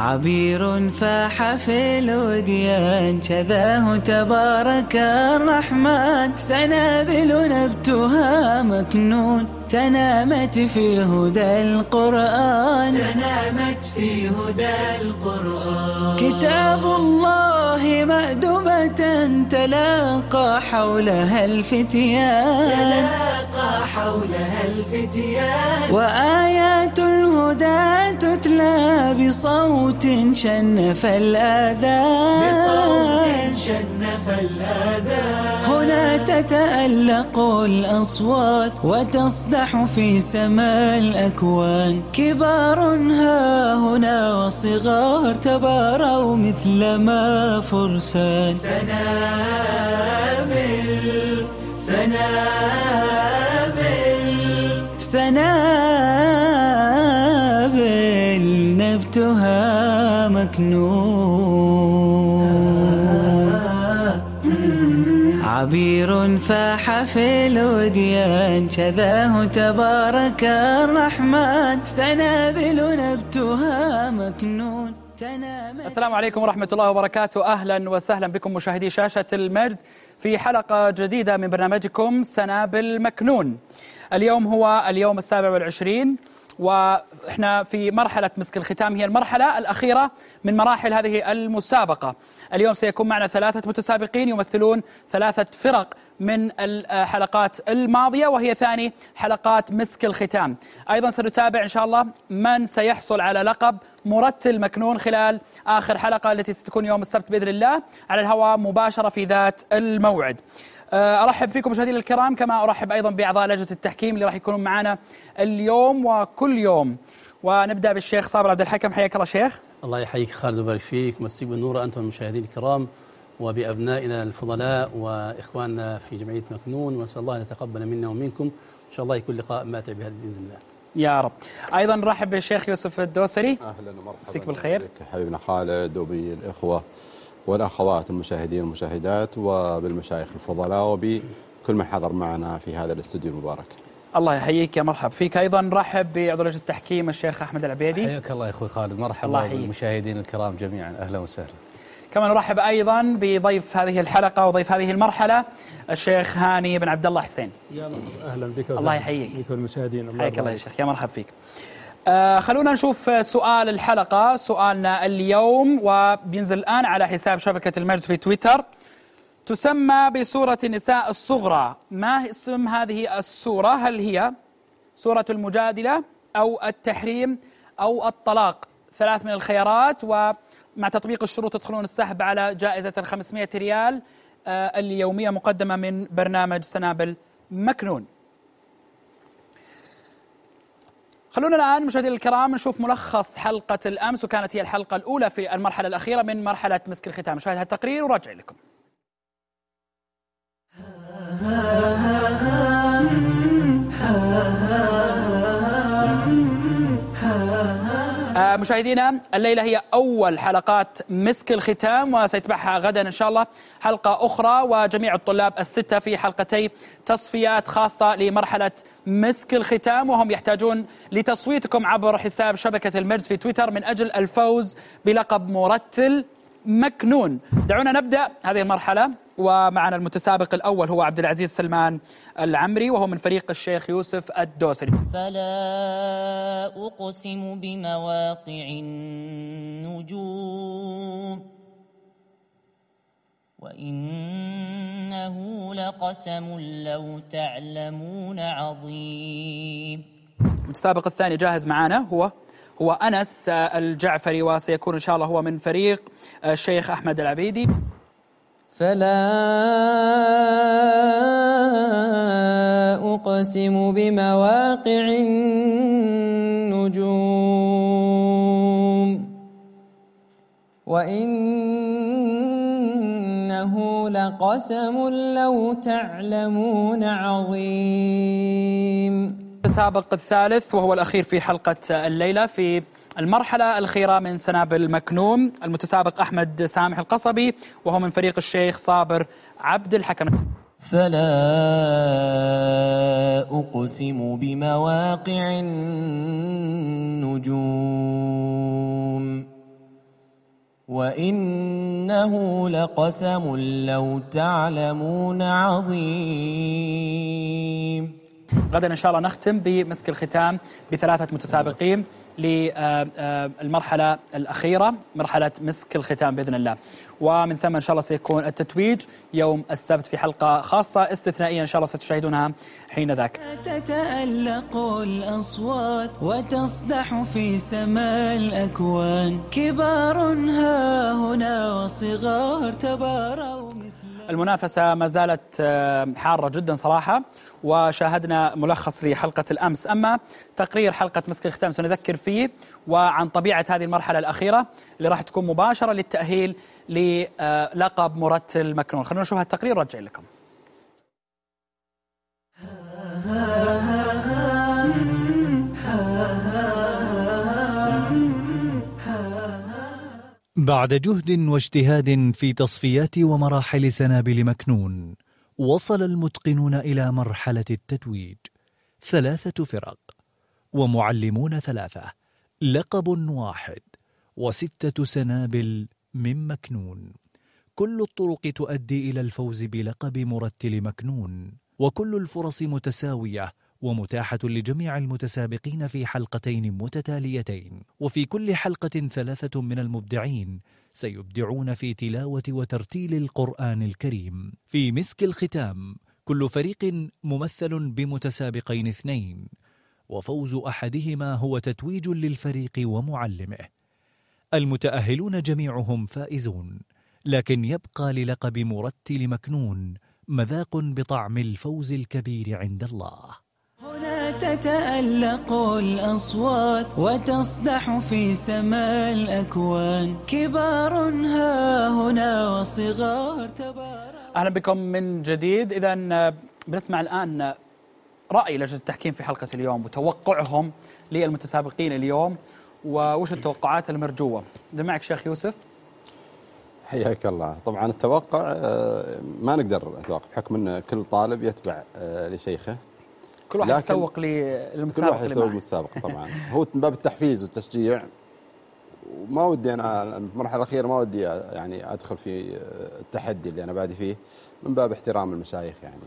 عبير فاح في الوديان شذاه تبارك الرحمن، سنابل نبتها مكنون تنامت في هدى القرآن، تنامت في هدى القرآن. كتاب الله مأدبة تلاقى حولها الفتيان، تلاقى حولها الفتيان. وآيات الهدى تتلى بصوت شنف الآذان، بصوت شنف الآذان. هنا تتألق الأصوات وتصدح في سماء الأكوان، كبار ها هنا وصغار تباروا مثل ما فرسان. سنابل سنابل سنابل نبتها مكنون، عبير فاح في الوديان شذاه تبارك الرحمن، سنابل نبتها مكنون. السلام عليكم ورحمة الله وبركاته. أهلا وسهلا بكم مشاهدي شاشة المجد في حلقة جديدة من برنامجكم سنابل مكنون. اليوم هو اليوم 27 وإحنا في مرحلة مسك الختام، هي المرحلة الأخيرة من مراحل هذه المسابقة. اليوم سيكون معنا 3 متسابقين يمثلون 3 فرق من الحلقات الماضية، وهي ثاني حلقات مسك الختام. أيضا سنتابع إن شاء الله من سيحصل على لقب مرتل مكنون خلال آخر حلقة التي ستكون يوم السبت بإذن الله على الهواء مباشرة في ذات الموعد. أرحب فيكم مشاهدينا الكرام، كما أرحب أيضا بأعضاء لجنة التحكيم اللي راح يكونون معنا اليوم وكل يوم. ونبدأ بالشيخ صابر عبد الحكم. حياك الله شيخ. الله يحييك خالد ويبارك فيك، مسيك بالنور أنت والمشاهدين الكرام وبأبنائنا الفضلاء وإخواننا في جمعية مكنون، ونسأل الله أن يتقبل منا ومنكم إن شاء الله، يكون لقاء ماتع بهذا بإذن الله يا رب. أيضا نرحب بالشيخ يوسف الدوسري. أهلا ومرحبا، مسيك بالخير حبيبنا خالد وبالإخوة والأخوات المشاهدين والمشاهدات وبالمشايخ الفضلاء وبكل من حضر معنا في هذا الاستوديو المبارك. الله يحييك، يا مرحب فيك. أيضا نرحب بعضو لجنة التحكيم الشيخ أحمد العبيدي. حياك الله يا أخوي خالد، مرحبا بالمشاهدين الكرام جميعا، أهلا وسهلا. كما نرحب أيضا بضيف هذه الحلقة وضيف هذه المرحلة الشيخ هاني بن عبد الله حسين. يا مرحبا، أهلا بك. الله يحييك. بك والمشاهدين. حياك الله يا شيخ، يا مرحب فيك. خلونا نشوف سؤال الحلقة. سؤالنا اليوم وبينزل الآن على حساب شبكة المجد في تويتر. تسمى بسورة النساء الصغرى، ما اسم هذه السورة؟ هل هي سورة المجادلة أو التحريم أو الطلاق؟ 3 من الخيارات، ومع تطبيق الشروط تدخلون السحب على جائزة 500 ريال اليومية مقدمة من برنامج سنابل مكنون. خلونا الآن مشاهدينا الكرام نشوف ملخص حلقة الأمس، وكانت هي الحلقة الأولى في المرحلة الأخيرة من مرحلة مسك الختام. نشاهد التقرير ورجع لكم. مشاهدينا، الليلة هي أول حلقات مسك الختام، وسيتبعها غدا إن شاء الله حلقة أخرى، وجميع الطلاب ال6 في حلقتي تصفيات خاصة لمرحلة مسك الختام، وهم يحتاجون لتصويتكم عبر حساب شبكة المجد في تويتر من أجل الفوز بلقب مرتل مكنون. دعونا نبدأ هذه المرحلة، ومعنا المتسابق الأول هو عبد العزيز سلمان العمري، وهو من فريق الشيخ يوسف الدوسري. فلا أقسم بمواقع النجوم وإنه لقسم لو تعلمون عظيم. المتسابق الثاني جاهز معنا هو أنس الجعفري، وسيكون إن شاء الله هو من فريق الشيخ أحمد العبيدي. فلا أقسم بمواقع النجوم وإنه لقسم لو تعلمون عظيم. المتسابق الثالث وهو الأخير في حلقة الليلة في المرحلة الأخيرة من سنابل مكنون، المتسابق أحمد سامح القصبي، وهو من فريق الشيخ صابر عبد الحكم. فلا أقسم بمواقع النجوم وإنه لقسم لو تعلمون عظيم. غدا إن شاء الله نختم بمسك الختام ب3 متسابقين للمرحلة الأخيرة، مرحلة مسك الختام بإذن الله. ومن ثم إن شاء الله سيكون التتويج يوم السبت في حلقة خاصة استثنائية إن شاء الله ستشاهدونها حين ذاك. تتألق الأصوات وتصدح في سماء الأكوان، كبار ها هنا وصغار تباروا مثل. المنافسة ما زالت حارة جدا صراحة، وشاهدنا ملخص لحلقة الأمس. أما تقرير حلقة مسك الختام سنذكر فيه وعن طبيعة هذه المرحلة الأخيرة اللي راح تكون مباشرة للتأهيل للقب مرتل مكنون. خلونا نشوف التقرير ورجع لكم. بعد جهد واجتهاد في تصفيات ومراحل سنابل مكنون، وصل المتقنون إلى مرحلة التتويج. 3 فرق ومعلمون 3، لقب واحد و6 سنابل من مكنون. كل الطرق تؤدي إلى الفوز بلقب مرتل مكنون، وكل الفرص متساوية ومتاحة لجميع المتسابقين في حلقتين متتاليتين. وفي كل حلقة 3 من المبدعين سيبدعون في تلاوة وترتيل القرآن الكريم. في مسك الختام كل فريق ممثل بمتسابقين 2، وفوز أحدهما هو تتويج للفريق ومعلمه. المتأهلون جميعهم فائزون، لكن يبقى للقب مرتل مكنون مذاق بطعم الفوز الكبير عند الله. هنا تتألق الأصوات وتصدح في سماء الأكوان، كبار ها هنا وصغار تبارك. أهلا بكم من جديد. إذن بنسمع الآن رأي لجنة التحكيم في حلقة اليوم وتوقعهم للمتسابقين اليوم، ووش التوقعات المرجوة. معك شيخ يوسف. حياك الله. طبعا التوقع ما نقدر نتوقع بحكم أن كل طالب يتبع لشيخه، كل واحد يسوق للمتسابق، كل واحد يسوق للمتسابق. طبعا هو من باب التحفيز والتشجيع، وما ودي أنا المرحلة الأخيرة ما ودي يعني أدخل في التحدي اللي أنا بادي فيه، من باب احترام المشايخ يعني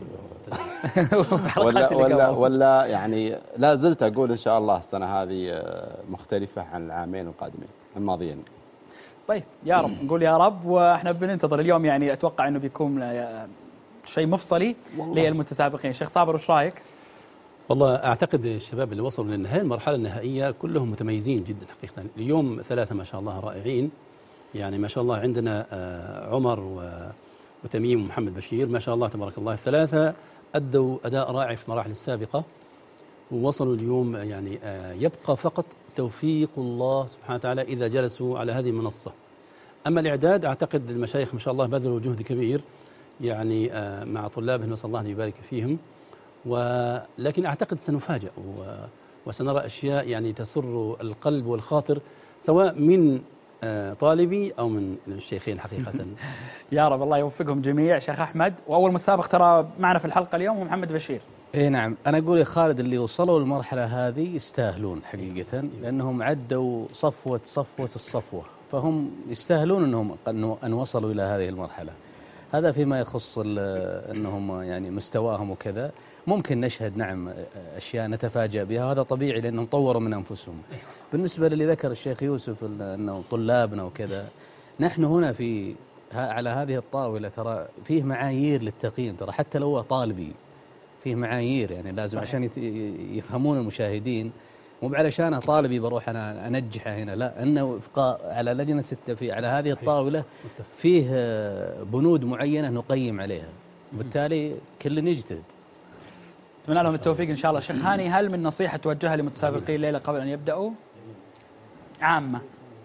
ولا يعني لا زلت أقول إن شاء الله السنة هذه مختلفة عن العامين القادمين الماضيين. طيب يا رب، نقول يا رب. وإحنا بننتظر اليوم، يعني أتوقع أنه بيكون شيء مفصلي للمتسابقين. شيخ صابر وش رأيك؟ والله أعتقد الشباب اللي وصلوا للنهاية المرحلة النهائية كلهم متميزين جدا حقيقة. اليوم 3 ما شاء الله رائعين، يعني ما شاء الله عندنا عمر وتميم ومحمد بشير ما شاء الله تبارك الله، ال3 أدوا أداء رائع في المراحل السابقة ووصلوا اليوم. يعني يبقى فقط توفيق الله سبحانه وتعالى إذا جلسوا على هذه المنصة. أما الإعداد أعتقد المشايخ ما شاء الله بذلوا جهد كبير يعني مع طلابهم، نسأل الله أن يبارك فيهم. ولكن أعتقد سنفاجأ وسنرى أشياء يعني تسر القلب والخاطر، سواء من طالبي أو من الشيخين حقيقة. يا رب الله يوفقهم جميع. شيخ أحمد، وأول مسابق ترى معنا في الحلقة اليوم هو محمد بشير. اي نعم، انا اقول يا خالد اللي وصلوا للمرحله هذه يستاهلون حقيقه، لانهم عدوا صفوه الصفوه، فهم يستاهلون ان وصلوا الى هذه المرحله. هذا فيما يخص انهم يعني مستواهم وكذا. ممكن نشهد نعم اشياء نتفاجأ بها، وهذا طبيعي لانهم طوروا من انفسهم. بالنسبه للي ذكر الشيخ يوسف انه طلابنا وكذا، نحن هنا على هذه الطاوله ترى فيه معايير للتقييم، ترى حتى لو طالبي فيه معايير يعني لازم صحيح. عشان يفهمون المشاهدين، مو علشان طالبي بروح انا انجحه هنا، لا، انه وفق على لجنه على هذه الطاوله فيه بنود معينه نقيم عليها، وبالتالي كل يجتهد. أتمنى لهم التوفيق إن شاء الله. شيخ هاني، هل من نصيحة توجهها لمتسابقين الليلة قبل أن يبدأوا عامة؟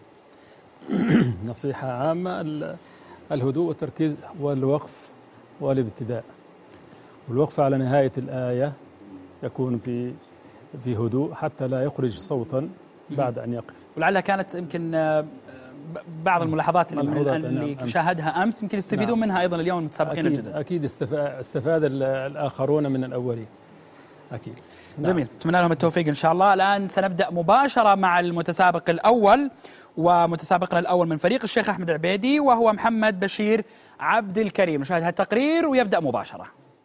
نصيحة عامة: الهدوء والتركيز والوقف والابتداء. والوقف على نهاية الآية يكون في هدوء حتى لا يخرج صوتا بعد أن يقف. ولعلها كانت يمكن بعض الملاحظات اللي شاهدها أمس يمكن يستفيدون منها أيضا اليوم المتسابقين الجدد. أكيد استفاد الآخرون من الأولين. أكيد. جميل، نتمنى لهم التوفيق إن شاء الله. الآن سنبدأ مباشرة مع المتسابق الأول، ومتسابقنا الأول من فريق الشيخ أحمد عبيدي وهو محمد بشير عبد الكريم. نشاهد هالتقرير ويبدأ مباشرة.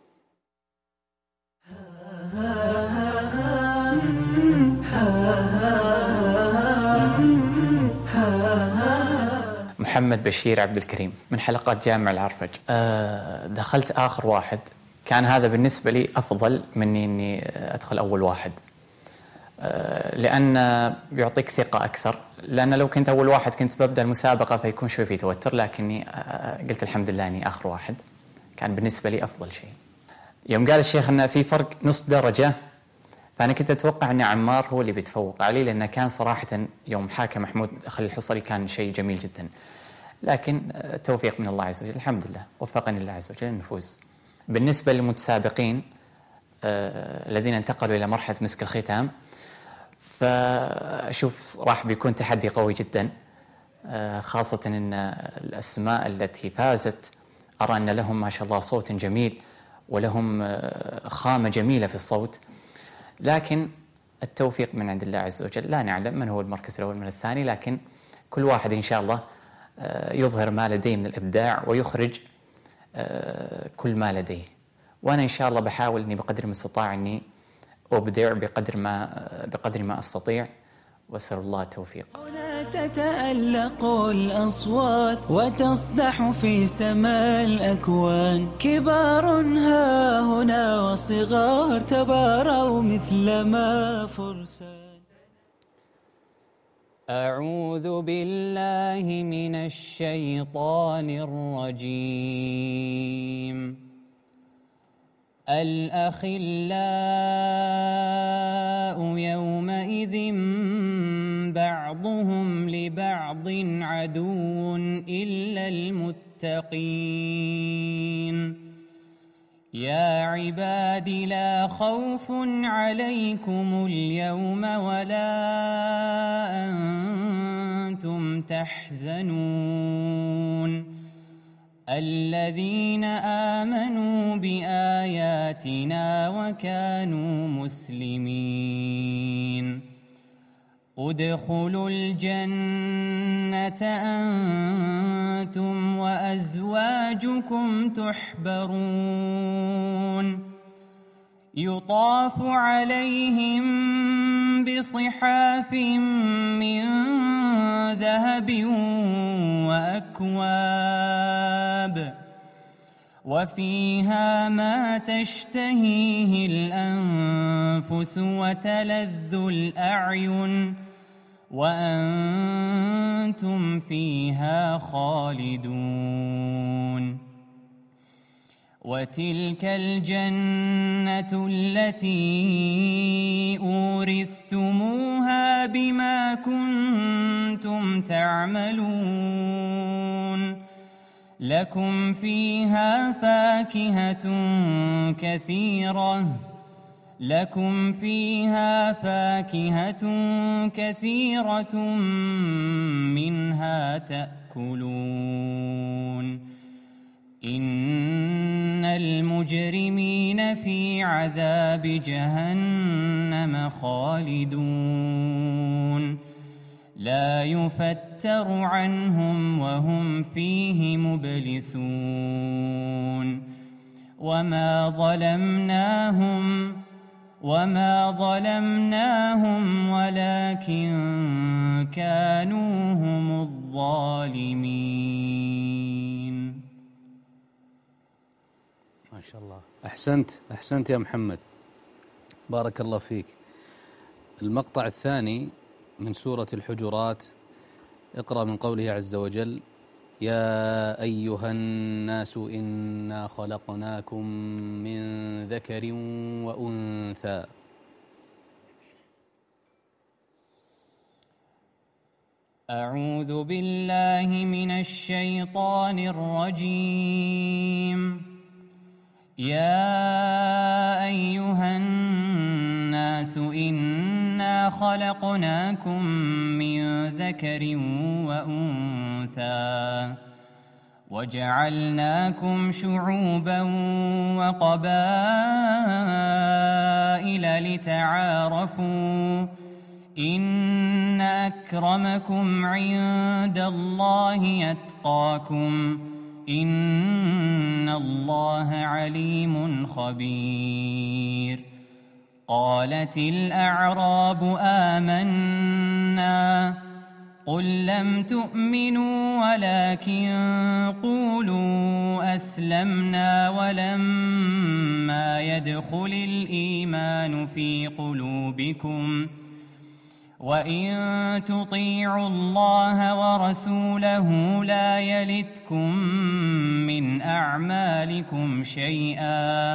محمد بشير عبد الكريم من حلقات جامع العرفج. دخلت آخر واحد، كان هذا بالنسبة لي أفضل مني أني أدخل أول واحد، لأن بيعطيك ثقة أكثر. لأن لو كنت أول واحد كنت ببدأ المسابقة فيكون شوي في توتر، لكني قلت الحمد لله أني آخر واحد، كان بالنسبة لي أفضل شيء. يوم قال الشيخ أنه في فرق نص درجة، فأنا كنت أتوقع أن عمار هو اللي بيتفوق علي، لأنه كان صراحة يوم حاكى محمود خليل الحصري كان شيء جميل جدا. لكن توفيق من الله عز وجل، الحمد لله وفقني الله عز وجل نفوز. بالنسبة للمتسابقين الذين انتقلوا إلى مرحلة مسك الختام، فأشوف راح بيكون تحدي قوي جدا، خاصة أن الأسماء التي فازت أرى أن لهم ما شاء الله صوت جميل ولهم خامة جميلة في الصوت، لكن التوفيق من عند الله عز وجل. لا نعلم من هو المركز الأول من الثاني، لكن كل واحد إن شاء الله يظهر ما لديه من الإبداع ويخرج كل ما لديه. وأنا إن شاء الله بحاول أني بقدر المستطاع أني أبدع بقدر ما أستطيع، وأسأل الله التوفيق. هنا تتألق الأصوات وتصدح في سماء الأكوان، كبار ها هنا وصغار تباروا مثلما فرسان. أعوذ بالله من الشيطان الرجيم. الأخلاء يومئذ بعضهم لبعض عدو إلا المتقين. يا عباد لا خوف عليكم اليوم ولا أنتم تحزنون. الذين آمنوا بآياتنا وكانوا مسلمين. ادخلوا الجنة أنتم وأزواجكم تحبرون. يطاف عليهم بصحاف من ذهب وأكواب وفيها ما تشتهيه الأنفس وتلذ الأعين وأنتم فيها خالدون. وتلك الجنة التي أورثتموها بما كنتم تعملون. لكم فيها فاكهة كثيرة منها تأكلون. إن المجرمين في عذاب جهنم خالدون. لا يفتر عنهم وهم فيه مبلسون. وما ظلمناهم ولكن كانوا هم الظالمين. ما شاء الله، أحسنت يا محمد، بارك الله فيك. المقطع الثاني من سورة الحجرات، اقرأ من قوله عز وجل: يا أيها الناس إنا خلقناكم من ذكر وأنثى. أعوذ بالله من الشيطان الرجيم. يا أيها الناس إنا خلقناكم من ذكر وأنثى وجعلناكم شعوبا وقبائل لتعارفوا إن أكرمكم عند الله يتقاكم إن الله عليم خبير. قالت الأعراب آمنا قل لم تؤمنوا ولكن قولوا أسلمنا ولما يدخل الإيمان في قلوبكم وإن تطيعوا الله ورسوله لا يلتكم من أعمالكم شيئا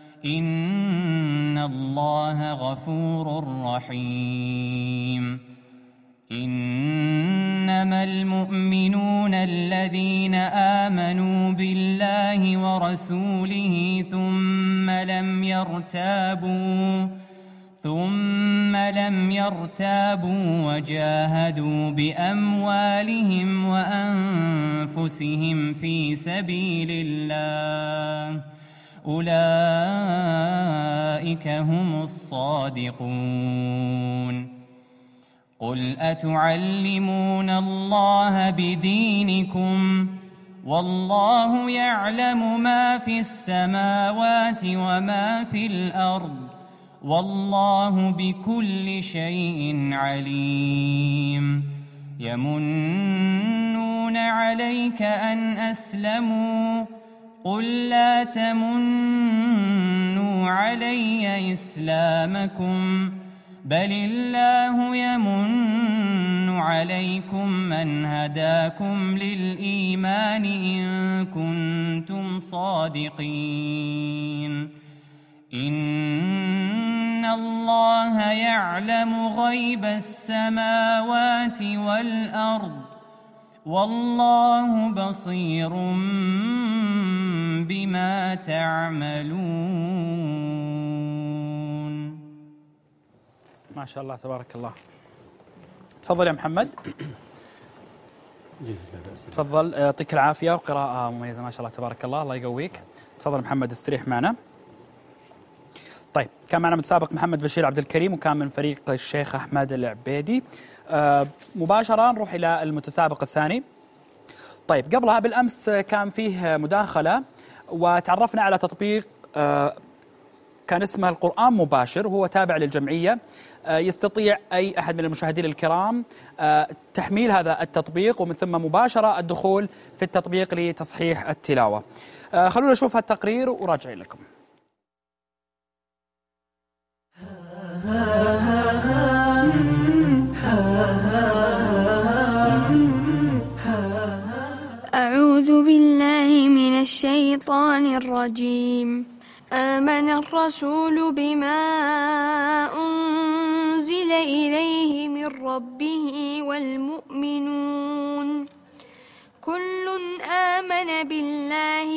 إن الله غفور رحيم. إنما المؤمنون الذين آمنوا بالله ورسوله ثم لم يرتابوا وجاهدوا بأموالهم وأنفسهم في سبيل الله أولئك هم الصادقون. قل أتعلمون الله بدينكم والله يعلم ما في السماوات وما في الأرض والله بكل شيء عليم. يمنون عليك أن أسلموا قل لا تمنوا علي إسلامكم بل الله يمن عليكم من هداكم للإيمان إن كنتم صادقين. إن الله يعلم غيب السماوات والأرض والله بصير بما تعملون. ما شاء الله تبارك الله. تفضل يا محمد. تفضل يعطيك العافية وقراءة مميزة ما شاء الله تبارك الله. الله يقويك. تفضل محمد استريح معنا. طيب كان معنا متسابق محمد بشير عبد الكريم وكان من فريق الشيخ أحمد العبيدي. مباشرة نروح إلى المتسابق الثاني. طيب قبلها بالأمس كان فيه مداخلة وتعرفنا على تطبيق كان اسمه القرآن مباشر وهو تابع للجمعية. يستطيع أي أحد من المشاهدين الكرام تحميل هذا التطبيق ومن ثم مباشرة الدخول في التطبيق لتصحيح التلاوة. خلونا نشوف التقرير وراجعين لكم. أعوذ بالله من الشيطان الرجيم. آمن الرسول بما أنزل إليه من ربه والمؤمنون كل آمن بالله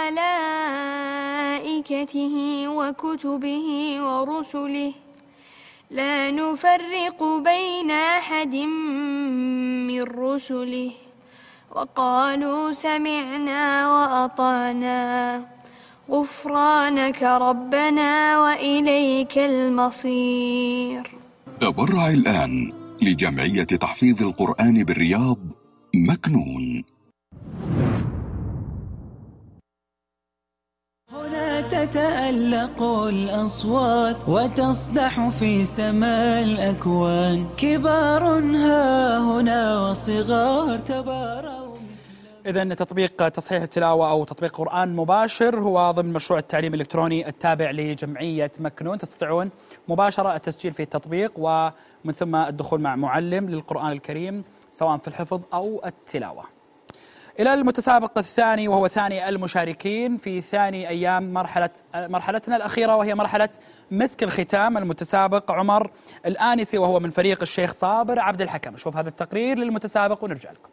وملائكته وكتبه ورسله لا نفرق بين أحد من رسله وقالوا سمعنا وأطعنا غفرانك ربنا وإليك المصير. تبرع الآن لجمعية تحفيظ القرآن بالرياض مكنون. هنا تتألق الأصوات وتصدح في سماء الأكوان كبار ها هنا وصغار تباروا. إذن تطبيق تصحيح التلاوة أو تطبيق قرآن مباشر هو ضمن مشروع التعليم الإلكتروني التابع لجمعية مكنون. تستطيعون مباشرة التسجيل في التطبيق ومن ثم الدخول مع معلم للقرآن الكريم سواء في الحفظ أو التلاوة. إلى المتسابق الثاني وهو ثاني المشاركين في ثاني أيام مرحلتنا الأخيرة وهي مرحلة مسك الختام. المتسابق عمر الآنسي وهو من فريق الشيخ صابر عبد الحكم. نشوف هذا التقرير للمتسابق ونرجع لكم.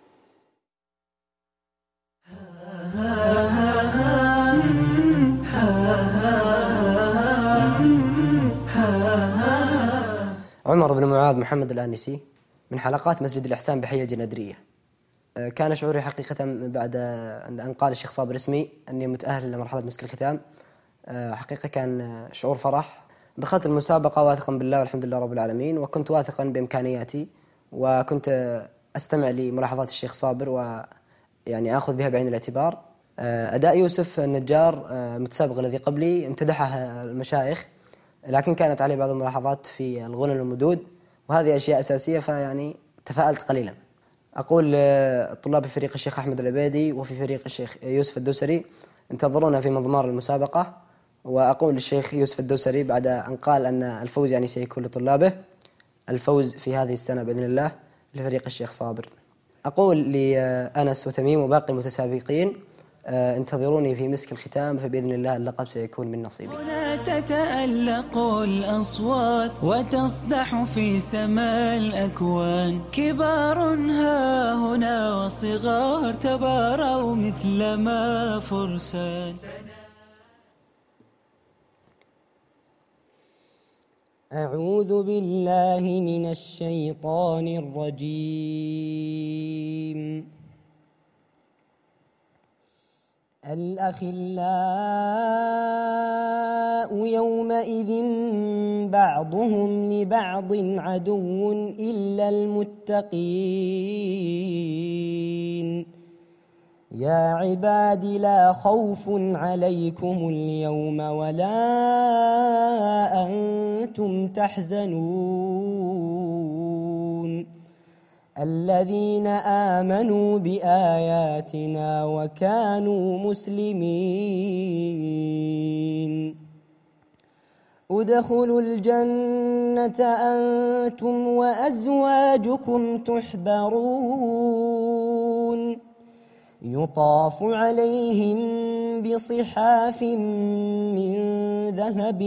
عمر بن معاذ محمد الآنسي من حلقات مسجد الإحسان بحي الجنادرية. كان شعوري حقيقة بعد أن قال الشيخ صابر اسمي أني متأهل لمرحلة مسك الختام، حقيقة كان شعور فرح. دخلت المسابقة واثقا بالله والحمد لله رب العالمين، وكنت واثقا بإمكانياتي، وكنت أستمع لملاحظات الشيخ صابر ويعني أخذ بها بعين الاعتبار. أداء يوسف النجار المتسابق الذي قبلي امتدحه المشايخ، لكن كانت عليه بعض الملاحظات في الغنى والمدود، وهذه أشياء أساسية، فيعني تفاءلت قليلا. أقول طلاب فريق الشيخ أحمد العبيدي وفي فريق الشيخ يوسف الدوسري انتظرونا في مضمار المسابقة. وأقول للشيخ يوسف الدوسري بعد أن قال أن الفوز يعني سيكون لطلابه، الفوز في هذه السنة بإذن الله لفريق الشيخ صابر. أقول لأنس وتميم وباقي المتسابقين انتظروني في مسك الختام، فبإذن الله اللقب سيكون من نصيبي. هنا تتألق الأصوات وتصدح في سماء الأكوان، كبار ها هنا وصغار تباروا مثلما فرسان. أعوذ بالله من الشيطان الرجيم. الأخلاء يومئذ بعضهم لبعض عدو إلا المتقين. يا عباد لا خوف عليكم اليوم ولا أنتم تحزنون الذين آمنوا بآياتنا وكانوا مسلمين. ادخلوا الجنة أنتم وأزواجكم تحبرون يطاف عليهم بصحاف من ذهب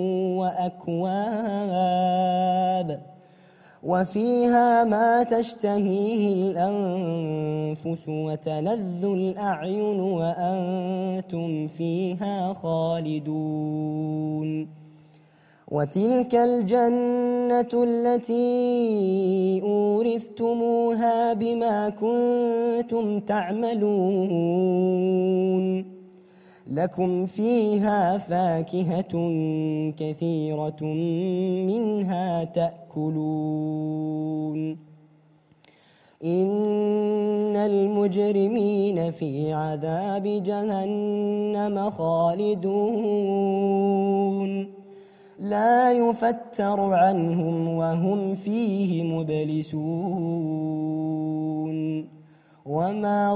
وأكواب وفيها ما تشتهيه الأنفس وتلذ الأعين وأنتم فيها خالدون. وتلك الجنة التي أورثتموها بما كنتم تعملون لكم فيها فاكهة كثيرة منها تأكلون. إن المجرمين في عذاب جهنم خالدون لا يفتر عنهم وهم فيه مبلسون. وما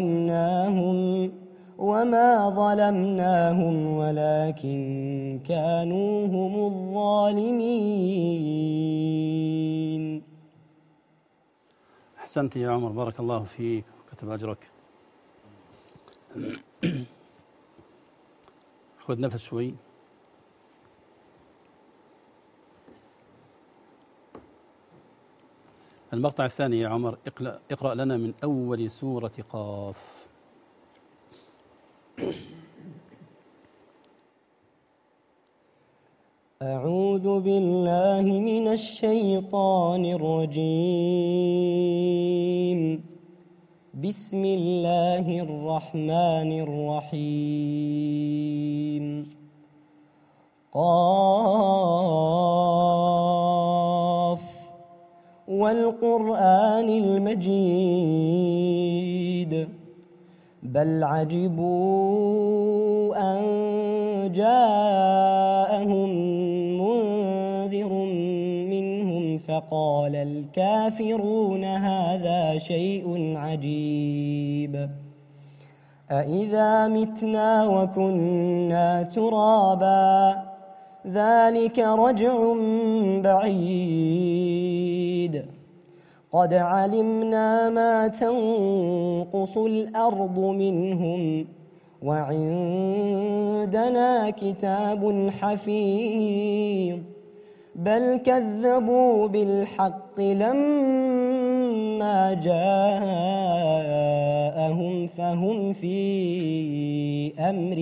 ظلمناهم ولكن كانوا هم الظالمين. أحسنت يا عمر، بارك الله فيك وكتب أجرك. خذ نفس شوي. المقطع الثاني يا عمر، اقرأ لنا من أول سورة قاف. أعوذ بالله من الشيطان الرجيم. بسم الله الرحمن الرحيم. قاف والقرآن المجيد بل عجبوا أن جاءهم منذر منهم فقال الكافرون هذا شيء عجيب أإذا متنا وكنا ترابا ذلك رجع بعيد قد علمنا ما تنقص الأرض منهم وعندنا كتاب حفيظ بل كذبوا بالحق لما جاءهم فهم في أمر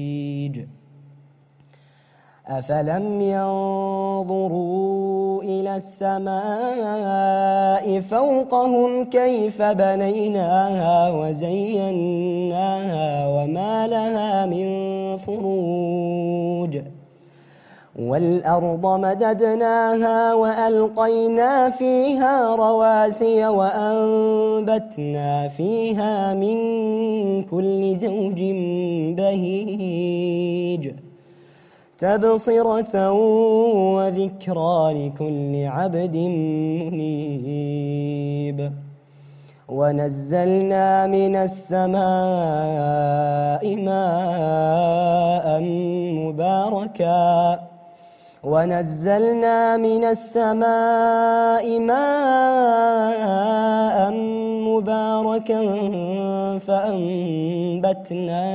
مريج. أفلم ينظروا إلى السماء فوقهم كيف بنيناها وزيناها وما لها من فروج والأرض مددناها وألقينا فيها رواسي وأنبتنا فيها من كل زوج بهيج تبصرة وذكرى لكل عبد منيب ونزلنا من السماء ماء مباركا فأنبتنا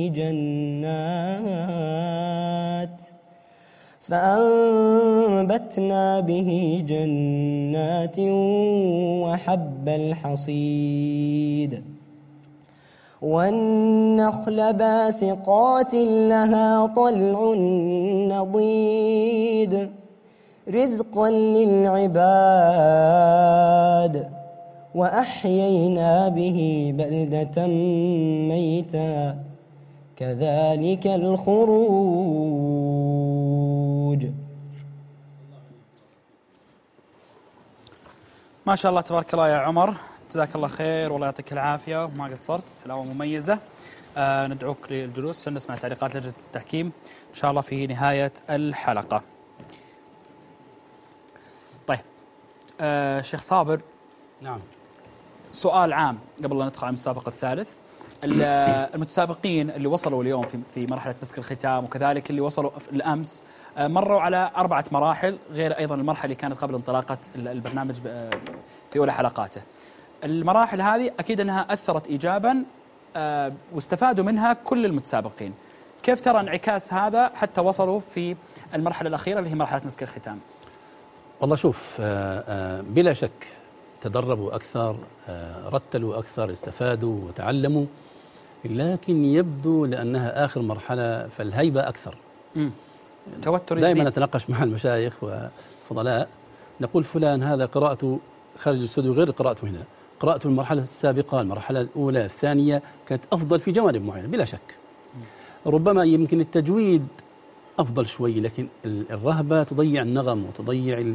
به جنات وحب الحصيد والنخل باسقات لها طلع نضيد رزقا للعباد وأحيينا به بلدة ميتا كذلك الخروج. ما شاء الله تبارك الله يا عمر، جزاك الله خير والله يعطيك العافية وما قصرت، تلاوة مميزة. ندعوك للجلوس عشان نسمع تعليقات لجنة التحكيم إن شاء الله في نهاية الحلقة. طيب شيخ صابر، نعم، سؤال عام قبل لا ندخل على المسابقة الثالث. المتسابقين اللي وصلوا اليوم في مرحلة مسك الختام وكذلك اللي وصلوا الأمس مروا على 4 مراحل غير أيضا المرحلة اللي كانت قبل انطلاقة البرنامج في أولى حلقاته. المراحل هذه أكيد أنها أثرت إيجابا واستفادوا منها كل المتسابقين. كيف ترى انعكاس هذا حتى وصلوا في المرحلة الأخيرة اللي هي مرحلة مسك الختام؟ والله شوف، بلا شك تدربوا أكثر، رتلوا أكثر، استفادوا وتعلموا، لكن يبدو لأنها آخر مرحلة فالهيبة أكثر. توتر دائما نتناقش مع المشايخ والفضلاء نقول فلان هذا قراءته خارج الاستوديو غير قراءته هنا، قراءته المرحلة السابقة المرحلة الأولى الثانية كانت أفضل في جوانب معينة بلا شك. ربما يمكن التجويد أفضل شوي، لكن الرهبة تضيع النغم وتضيع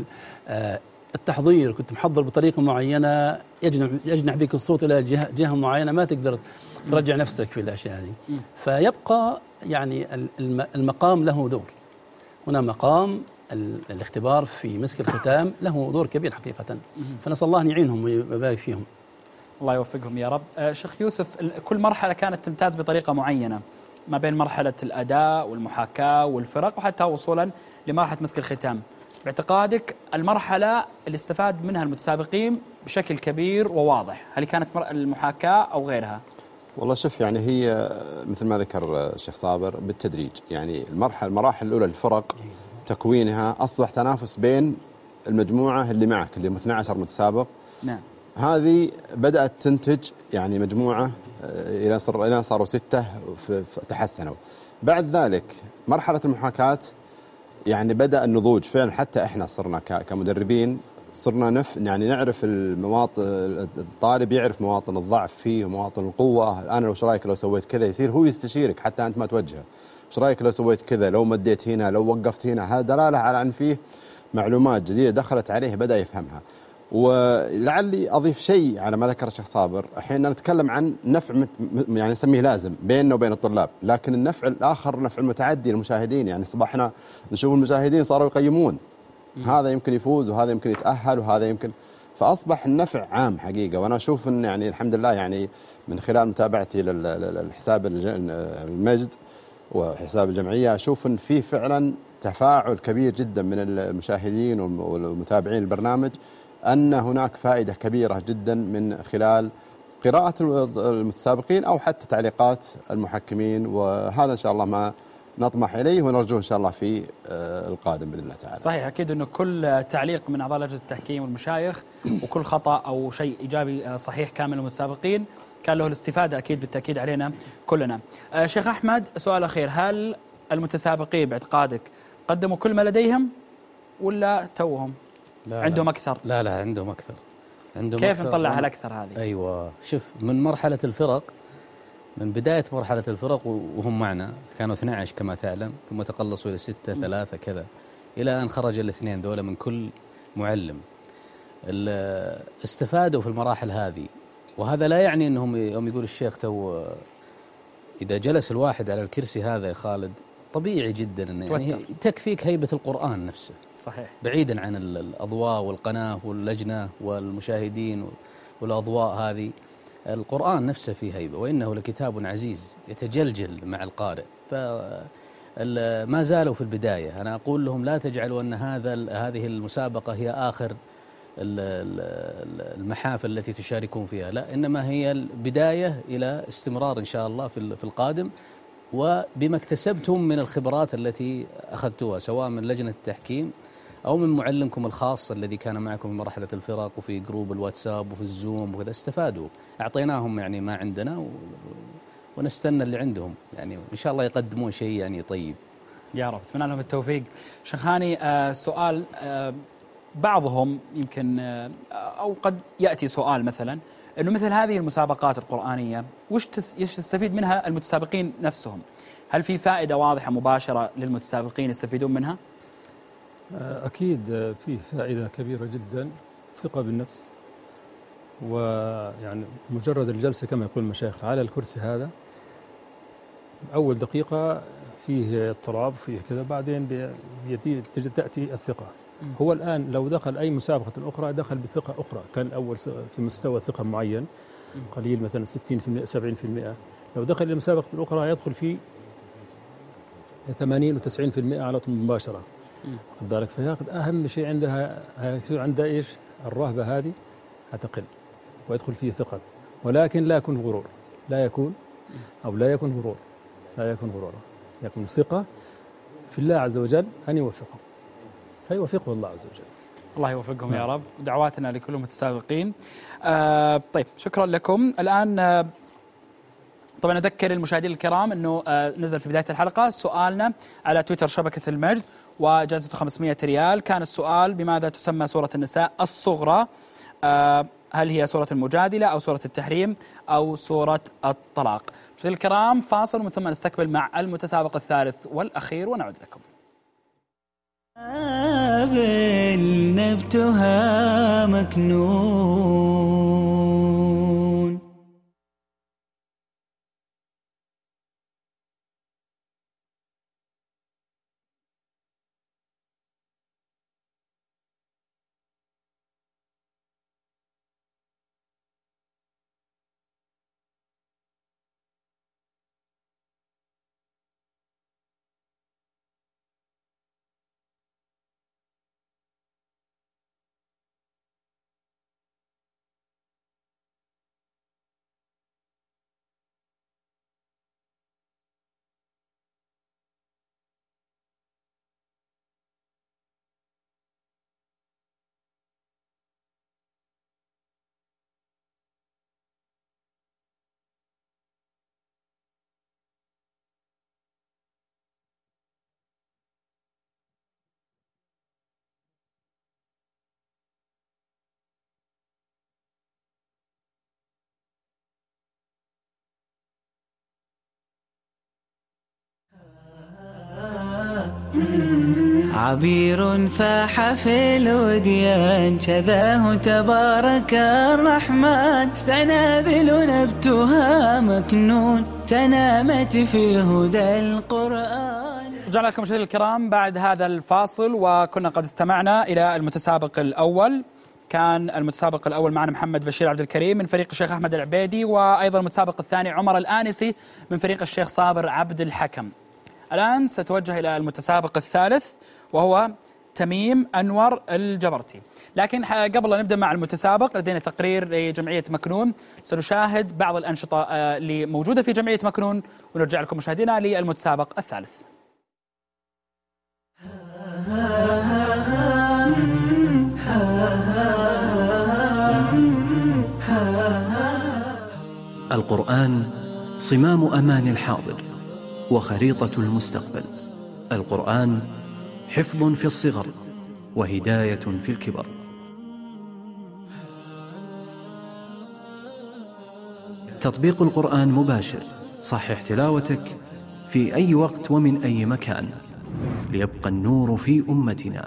التحضير. كنت محضر بطريقة معينة يجنح بك الصوت إلى جهة معينة، ما تقدر ترجع نفسك في الأشياء هذه. فيبقى يعني المقام له دور. هنا مقام الاختبار في مسك الختام له دور كبير حقيقة، فنسأل الله أن يعينهم ويبارك فيهم. الله يوفقهم يا رب. شيخ يوسف، كل مرحلة كانت تمتاز بطريقة معينة ما بين مرحلة الأداء والمحاكاة والفرق وحتى وصولا لمرحلة مسك الختام. باعتقادك المرحلة اللي استفاد منها المتسابقين بشكل كبير وواضح، هل كانت المحاكاة أو غيرها؟ والله شوف، يعني هي مثل ما ذكر الشيخ صابر بالتدريج. يعني المراحل الأولى للفرق تكوينها أصبح تنافس بين المجموعة اللي معك اللي هم 12 متسابق. نعم. هذه بدأت تنتج يعني مجموعة إلى صاروا 6 تحسنوا. بعد ذلك مرحلة المحاكاة يعني بدأ النضوج فعلا، حتى إحنا صرنا كمدربين صرنا يعني نعرف المواطن، الطالب يعرف مواطن الضعف فيه ومواطن القوة. الآن لو شرايك لو سويت كذا، يصير هو يستشيرك حتى أنت ما توجهه. شرايك لو سويت كذا، لو مديت هنا، لو وقفت هنا، هذا دلالة على أن فيه معلومات جديدة دخلت عليه بدأ يفهمها. ولعلي أضيف شيء على ما ذكر الشيخ صابر. الحين نتكلم عن نفع يعني نسميه لازم بيننا وبين الطلاب، لكن النفع الآخر نفع المتعدي للمشاهدين. يعني صباحنا نشوف المشاهدين صاروا يقيمون، هذا يمكن يفوز وهذا يمكن يتأهل وهذا يمكن، فأصبح النفع عام حقيقة. وأنا أشوف أن يعني الحمد لله يعني من خلال متابعتي للحساب المجد وحساب الجمعية أشوف أن في فعلا تفاعل كبير جدا من المشاهدين والمتابعين البرنامج، أن هناك فائدة كبيرة جدا من خلال قراءة المتسابقين أو حتى تعليقات المحكمين. وهذا إن شاء الله ما نطمح إليه ونرجوه إن شاء الله في القادم بإذن الله تعالى. صحيح، أكيد أنه كل تعليق من أعضاء لجنة التحكيم والمشايخ وكل خطأ أو شيء إيجابي صحيح كامل المتسابقين كان له الاستفادة أكيد بالتأكيد علينا كلنا. شيخ أحمد، سؤال أخير، هل المتسابقين باعتقادك قدموا كل ما لديهم ولا توهم؟ عندهم أكثر؟ لا عندهم أكثر. كيف نطلع هالأكثر هذه؟ أيوة، شوف، من مرحلة الفرق، من بداية مرحلة الفرق وهم معنا كانوا 12 كما تعلم، ثم تقلصوا إلى 6 3 كذا، إلى أن خرج الاثنين ذولا من كل معلم. استفادوا في المراحل هذه، وهذا لا يعني أنهم يوم يقول الشيخ تو إذا جلس الواحد على الكرسي هذا يا خالد طبيعي جدا أنه يعني تكفيك هيبة القرآن نفسه. صحيح. بعيدا عن الأضواء والقناة واللجنة والمشاهدين والأضواء هذه، القرآن نفسه فيه هيبة، وإنه لكتاب عزيز يتجلجل مع القارئ. فما زالوا في البداية. أنا أقول لهم لا تجعلوا أن هذه المسابقة هي آخر المحافل التي تشاركون فيها، لا، إنما هي البداية إلى استمرار إن شاء الله في القادم، وبما اكتسبتم من الخبرات التي أخذتوها سواء من لجنة التحكيم أو من معلمكم الخاص الذي كان معكم في مرحلة الفرق وفي جروب الواتساب وفي الزوم وكذا. استفادوا، أعطيناهم يعني ما عندنا ونستنى اللي عندهم، يعني إن شاء الله يقدمون شيء يعني طيب. يا رب، أتمنى لهم التوفيق. شيخاني، سؤال بعضهم يمكن أو قد يأتي سؤال مثلا أنه مثل هذه المسابقات القرآنية وش يستفيد منها المتسابقين نفسهم؟ هل في فائدة واضحة مباشرة للمتسابقين يستفيدون منها؟ أكيد في فائدة كبيرة جدا، ثقة بالنفس، ويعني مجرد الجلسة كما يقول المشايخ على الكرسي هذا أول دقيقة فيه اضطراب فيه كذا، بعدين تأتي الثقة. هو الآن لو دخل أي مسابقة أخرى دخل بثقة أخرى، كان الأول في مستوى ثقة معين قليل مثلا 60% 70%، لو دخل إلى المسابقة الأخرى يدخل في 80 و90% على طول مباشرة. خد بالك، فياخذ أهم شيء عندها يصير عنده إيش؟ الرهبة هذه هتقل ويدخل فيه ثقة، ولكن لا يكون غرور، لا يكون غرور، يكون ثقة في الله عز وجل أن يوفقه، فيوفقه الله عز وجل. الله يوفقهم يا رب. دعواتنا لكل المتسابقين. طيب، شكرا لكم. الآن طبعا أذكر المشاهدين الكرام أنه نزل في بداية الحلقة سؤالنا على تويتر شبكة المجد وجائزته 500 ريال. كان السؤال: بماذا تسمى سورة النساء الصغرى؟ هل هي سورة المجادلة أو سورة التحريم أو سورة الطلاق؟ مشاهدينا الكرام، فاصل ومن ثم نستقبل مع المتسابق الثالث والأخير ونعود لكم. نبتها مكنون. عبير فاح في الوديان شذاه تبارك الرحمن، سنابل نبتها مكنون تنامت في هدى القرآن. رجعنا لكم مشاهدينا الكرام بعد هذا الفاصل، وكنا قد استمعنا إلى المتسابق الأول. كان المتسابق الأول معنا محمد بشير عبد الكريم من فريق الشيخ أحمد العبيدي، وأيضا المتسابق الثاني عمر الآنسي من فريق الشيخ صابر عبد الحكم. الآن سأتوجه إلى المتسابق الثالث وهو تميم أنور الجبرتي. لكن قبل أن نبدأ مع المتسابق لدينا تقرير لجمعية مكنون، سنشاهد بعض الأنشطة اللي موجودة في جمعية مكنون ونرجع لكم مشاهدينا للمتسابق الثالث. القرآن صمام أمان الحاضر وخريطة المستقبل. القرآن حفظ في الصغر وهداية في الكبر. تطبيق القرآن مباشر. صحح تلاوتك في أي وقت ومن أي مكان ليبقى النور في أمتنا.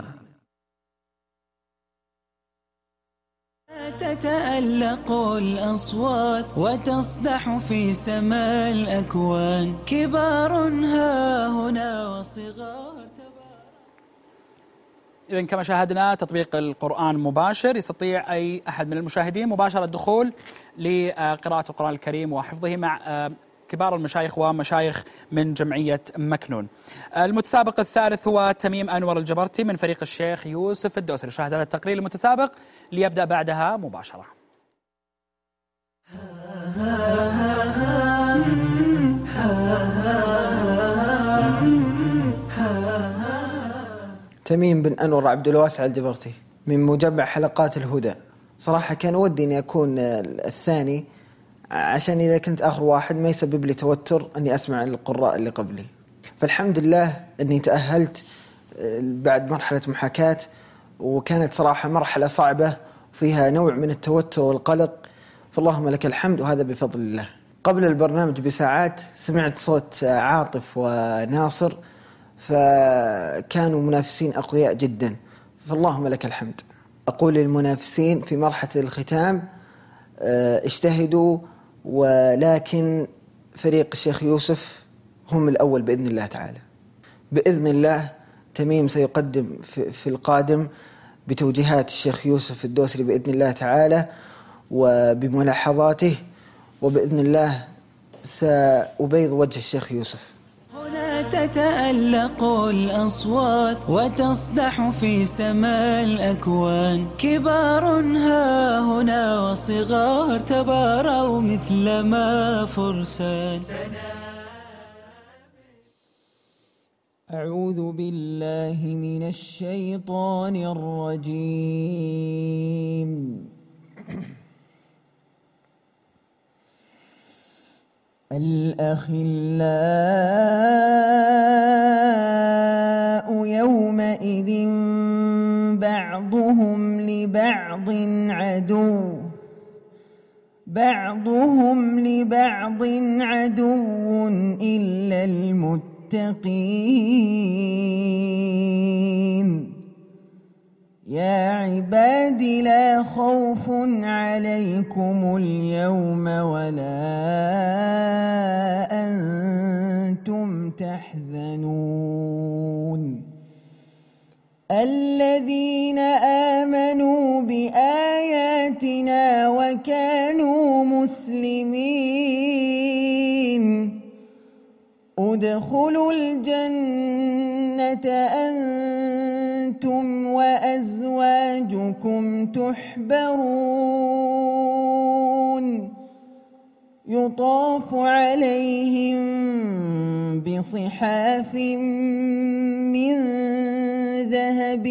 تتألق الأصوات وتصدح في سماء الأكوان، كبار ها هنا وصغار. إذن كما شاهدنا تطبيق القرآن مباشر، يستطيع أي أحد من المشاهدين مباشرة الدخول لقراءة القرآن الكريم وحفظه مع كبار المشايخ ومشايخ من جمعية مكنون. المتسابق الثالث هو تميم أنور الجبرتي من فريق الشيخ يوسف الدوسري. شاهد هذا التقرير المتسابق ليبدأ بعدها مباشرة. تميم بن أنور عبد الواسع الجبرتي من مجمع حلقات الهدى. صراحة كان ودي أني أكون الثاني، عشان إذا كنت آخر واحد ما يسبب لي توتر أني أسمع القراء اللي قبلي. فالحمد لله أني تأهلت بعد مرحلة محاكاة، وكانت صراحة مرحلة صعبة وفيها نوع من التوتر والقلق، فاللهم لك الحمد وهذا بفضل الله. قبل البرنامج بساعات سمعت صوت عاطف وناصر، فكانوا منافسين أقوياء جدا، فاللهم لك الحمد. أقول للمنافسين في مرحلة الختام اجتهدوا، ولكن فريق الشيخ يوسف هم الأول بإذن الله تعالى. بإذن الله تميم سيقدم في القادم بتوجيهات الشيخ يوسف الدوسري بإذن الله تعالى وبملاحظاته، وبإذن الله سأبيض وجه الشيخ يوسف. هنا تتألق الأصوات وتصدح في سماء الأكوان، كبار ها هنا وصغار تباروا مثل ما فرسان. أعوذ بالله من الشيطان الرجيم. الأخلاء يومئذ بعضهم لبعض عدو إلا المتقين. يا عباد لا خوف عليكم اليوم ولا أنتم تحزنون. الذين آمنوا بآياتنا وكانوا مسلمين ادخلوا الجنة أنتم وأزواجكم تحبرون يطاف عليهم بصحاف من ذهب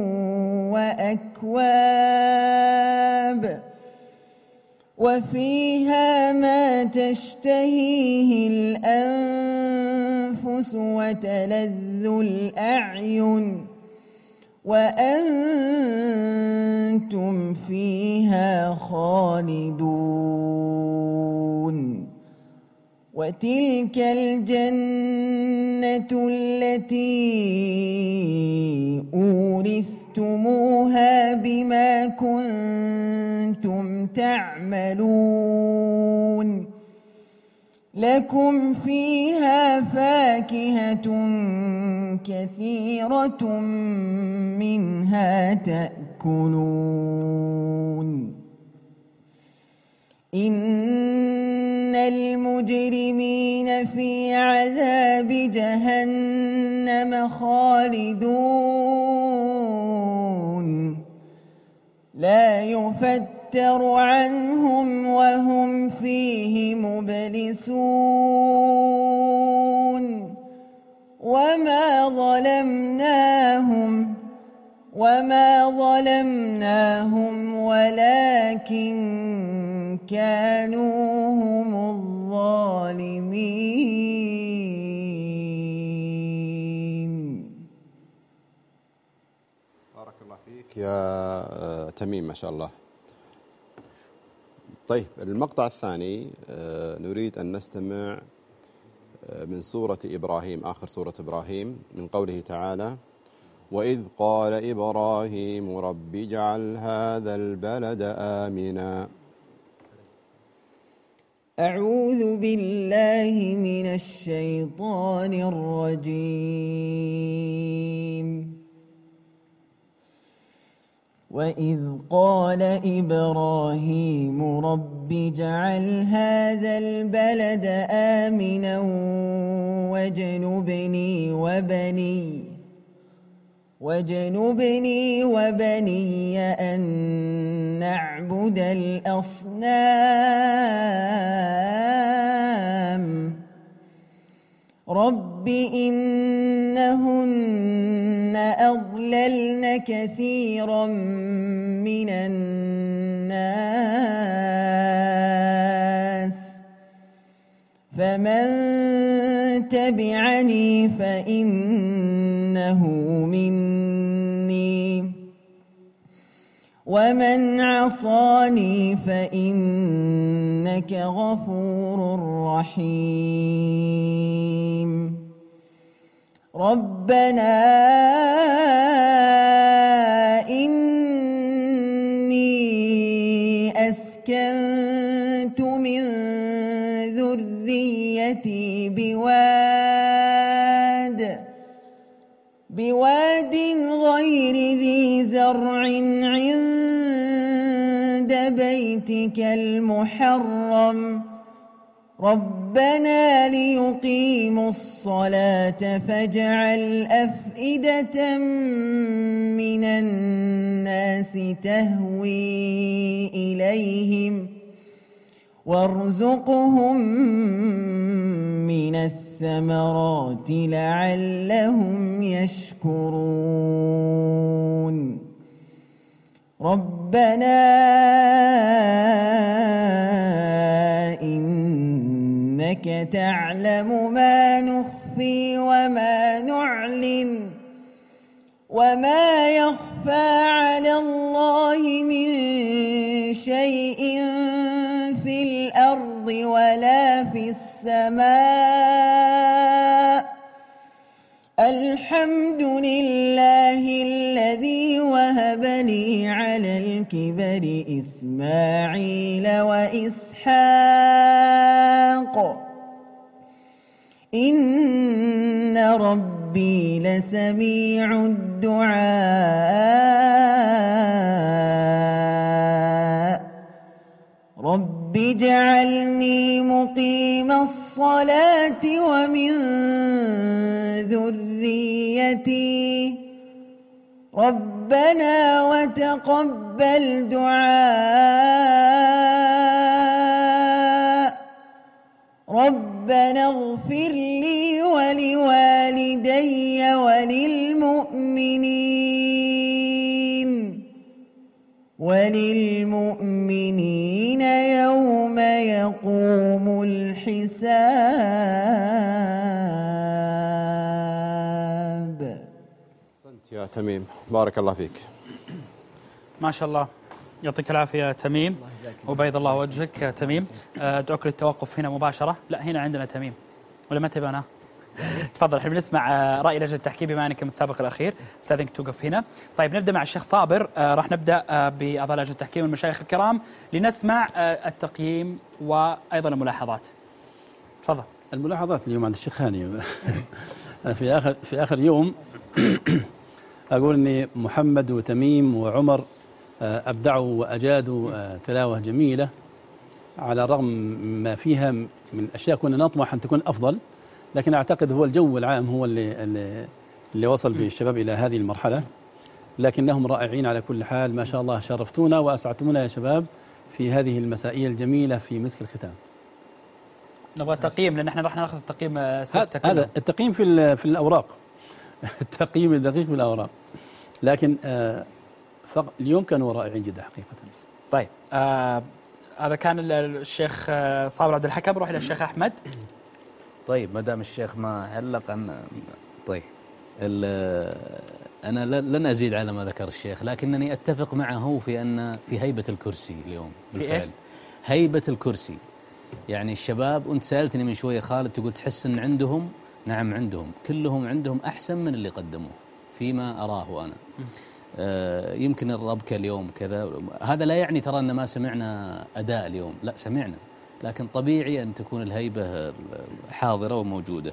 وأكواب وفيها ما تشتهيه الأنفس وتلذ الأعين وأنتم فيها خالدون. وتلك الجنة التي أورثتموها بما كنتم تعملون لكم فيها فاكهة كثيرة منها تأكلون. إن المجرمين في عذاب جهنم خالدون لا يفتر عنهم وهم فيه مبلسون. وما ظلمناهم ولكن كانوا هم الظالمين. بارك الله يا تميم ما شاء الله. طيب المقطع الثاني نريد أن نستمع من سورة إبراهيم، آخر سورة إبراهيم، من قوله تعالى: وإذ قال إبراهيم رب اجعل هذا البلد آمنا. أعوذ بالله من الشيطان الرجيم. وإذ قال إبراهيم رب اجعل هذا البلد آمنا واجنبني وبني أن نعبد الأصنام رب إنهن أضللن كثيرا من الناس فمن تبعني فإنه مني ومن عصاني فإنك غفور رحيم. ربنا إني أسكنت من ذريتي بواد غير ذي زرع عند بيتك المحرم ربنا ليقيموا الصلاة فاجعل أفئدة من الناس تهوي إليهم وارزقهم من الثمرات لعلهم يشكرون. ربنا إنك تعلم ما نخفي وما نعلن وما يخفى على الله من شيء في الأرض ولا في السماء الحمد لله الذي وهب لي على الكبر إسماعيل وإسحاق إن ربي لسميع الدعاء رب اجعلني مقيم الصلاة ومن ذريتي ربنا وتقبل دعاء ربنا اغفر لي ولوالدي وللمؤمنين يوم يقوم الحساب. أحسنت يا تميم، بارك الله فيك. ما شاء الله، يعطيك العافية تميم وبيض الله وجهك تميم. أدعوك للتوقف هنا مباشرة. لا، هنا عندنا تميم ولا ما تبي؟ أنا تفضل. الحين بنسمع رأي لجنة التحكيم بما أنك متسابق الأخير، استاذنك توقف هنا. طيب نبدأ مع الشيخ صابر. راح نبدأ بأعضاء لجنة التحكيم المشايخ الكرام لنسمع التقييم وأيضا الملاحظات. تفضل. الملاحظات اليوم عند الشيخ هاني. في آخر يوم أقول أني محمد وتميم وعمر أبدعوا وأجادوا تلاوة جميلة على الرغم ما فيها من أشياء كنا نطمح أن تكون أفضل، لكن أعتقد هو الجو العام هو اللي وصل بالشباب إلى هذه المرحلة، لكنهم رائعين على كل حال. ما شاء الله، شرفتونا وأسعدتونا يا شباب في هذه المسائية الجميلة في مسك الختام. نبغى تقييم لأن احنا راح ناخذ التقييم هذا التقييم في الأوراق. التقييم الدقيق في الأوراق، لكن اليوم كانوا رائعين جدا حقيقة. طيب هذا كان الشيخ صابر عبد الحكم. نروح إلى الشيخ أحمد. طيب ما دام الشيخ ما علق عن طيب أنا لن أزيد على ما ذكر الشيخ، لكنني أتفق معه في أن في هيبة الكرسي اليوم بالفعل. هيبة الكرسي، يعني الشباب، أنت سألتني من شوية خالد تقول تحس أن عندهم، نعم عندهم، كلهم عندهم أحسن من اللي قدموه فيما أراه أنا. يمكن الربكة اليوم كذا، هذا لا يعني ترى أن ما سمعنا أداء اليوم، لا سمعنا، لكن طبيعي أن تكون الهيبة حاضرة وموجودة.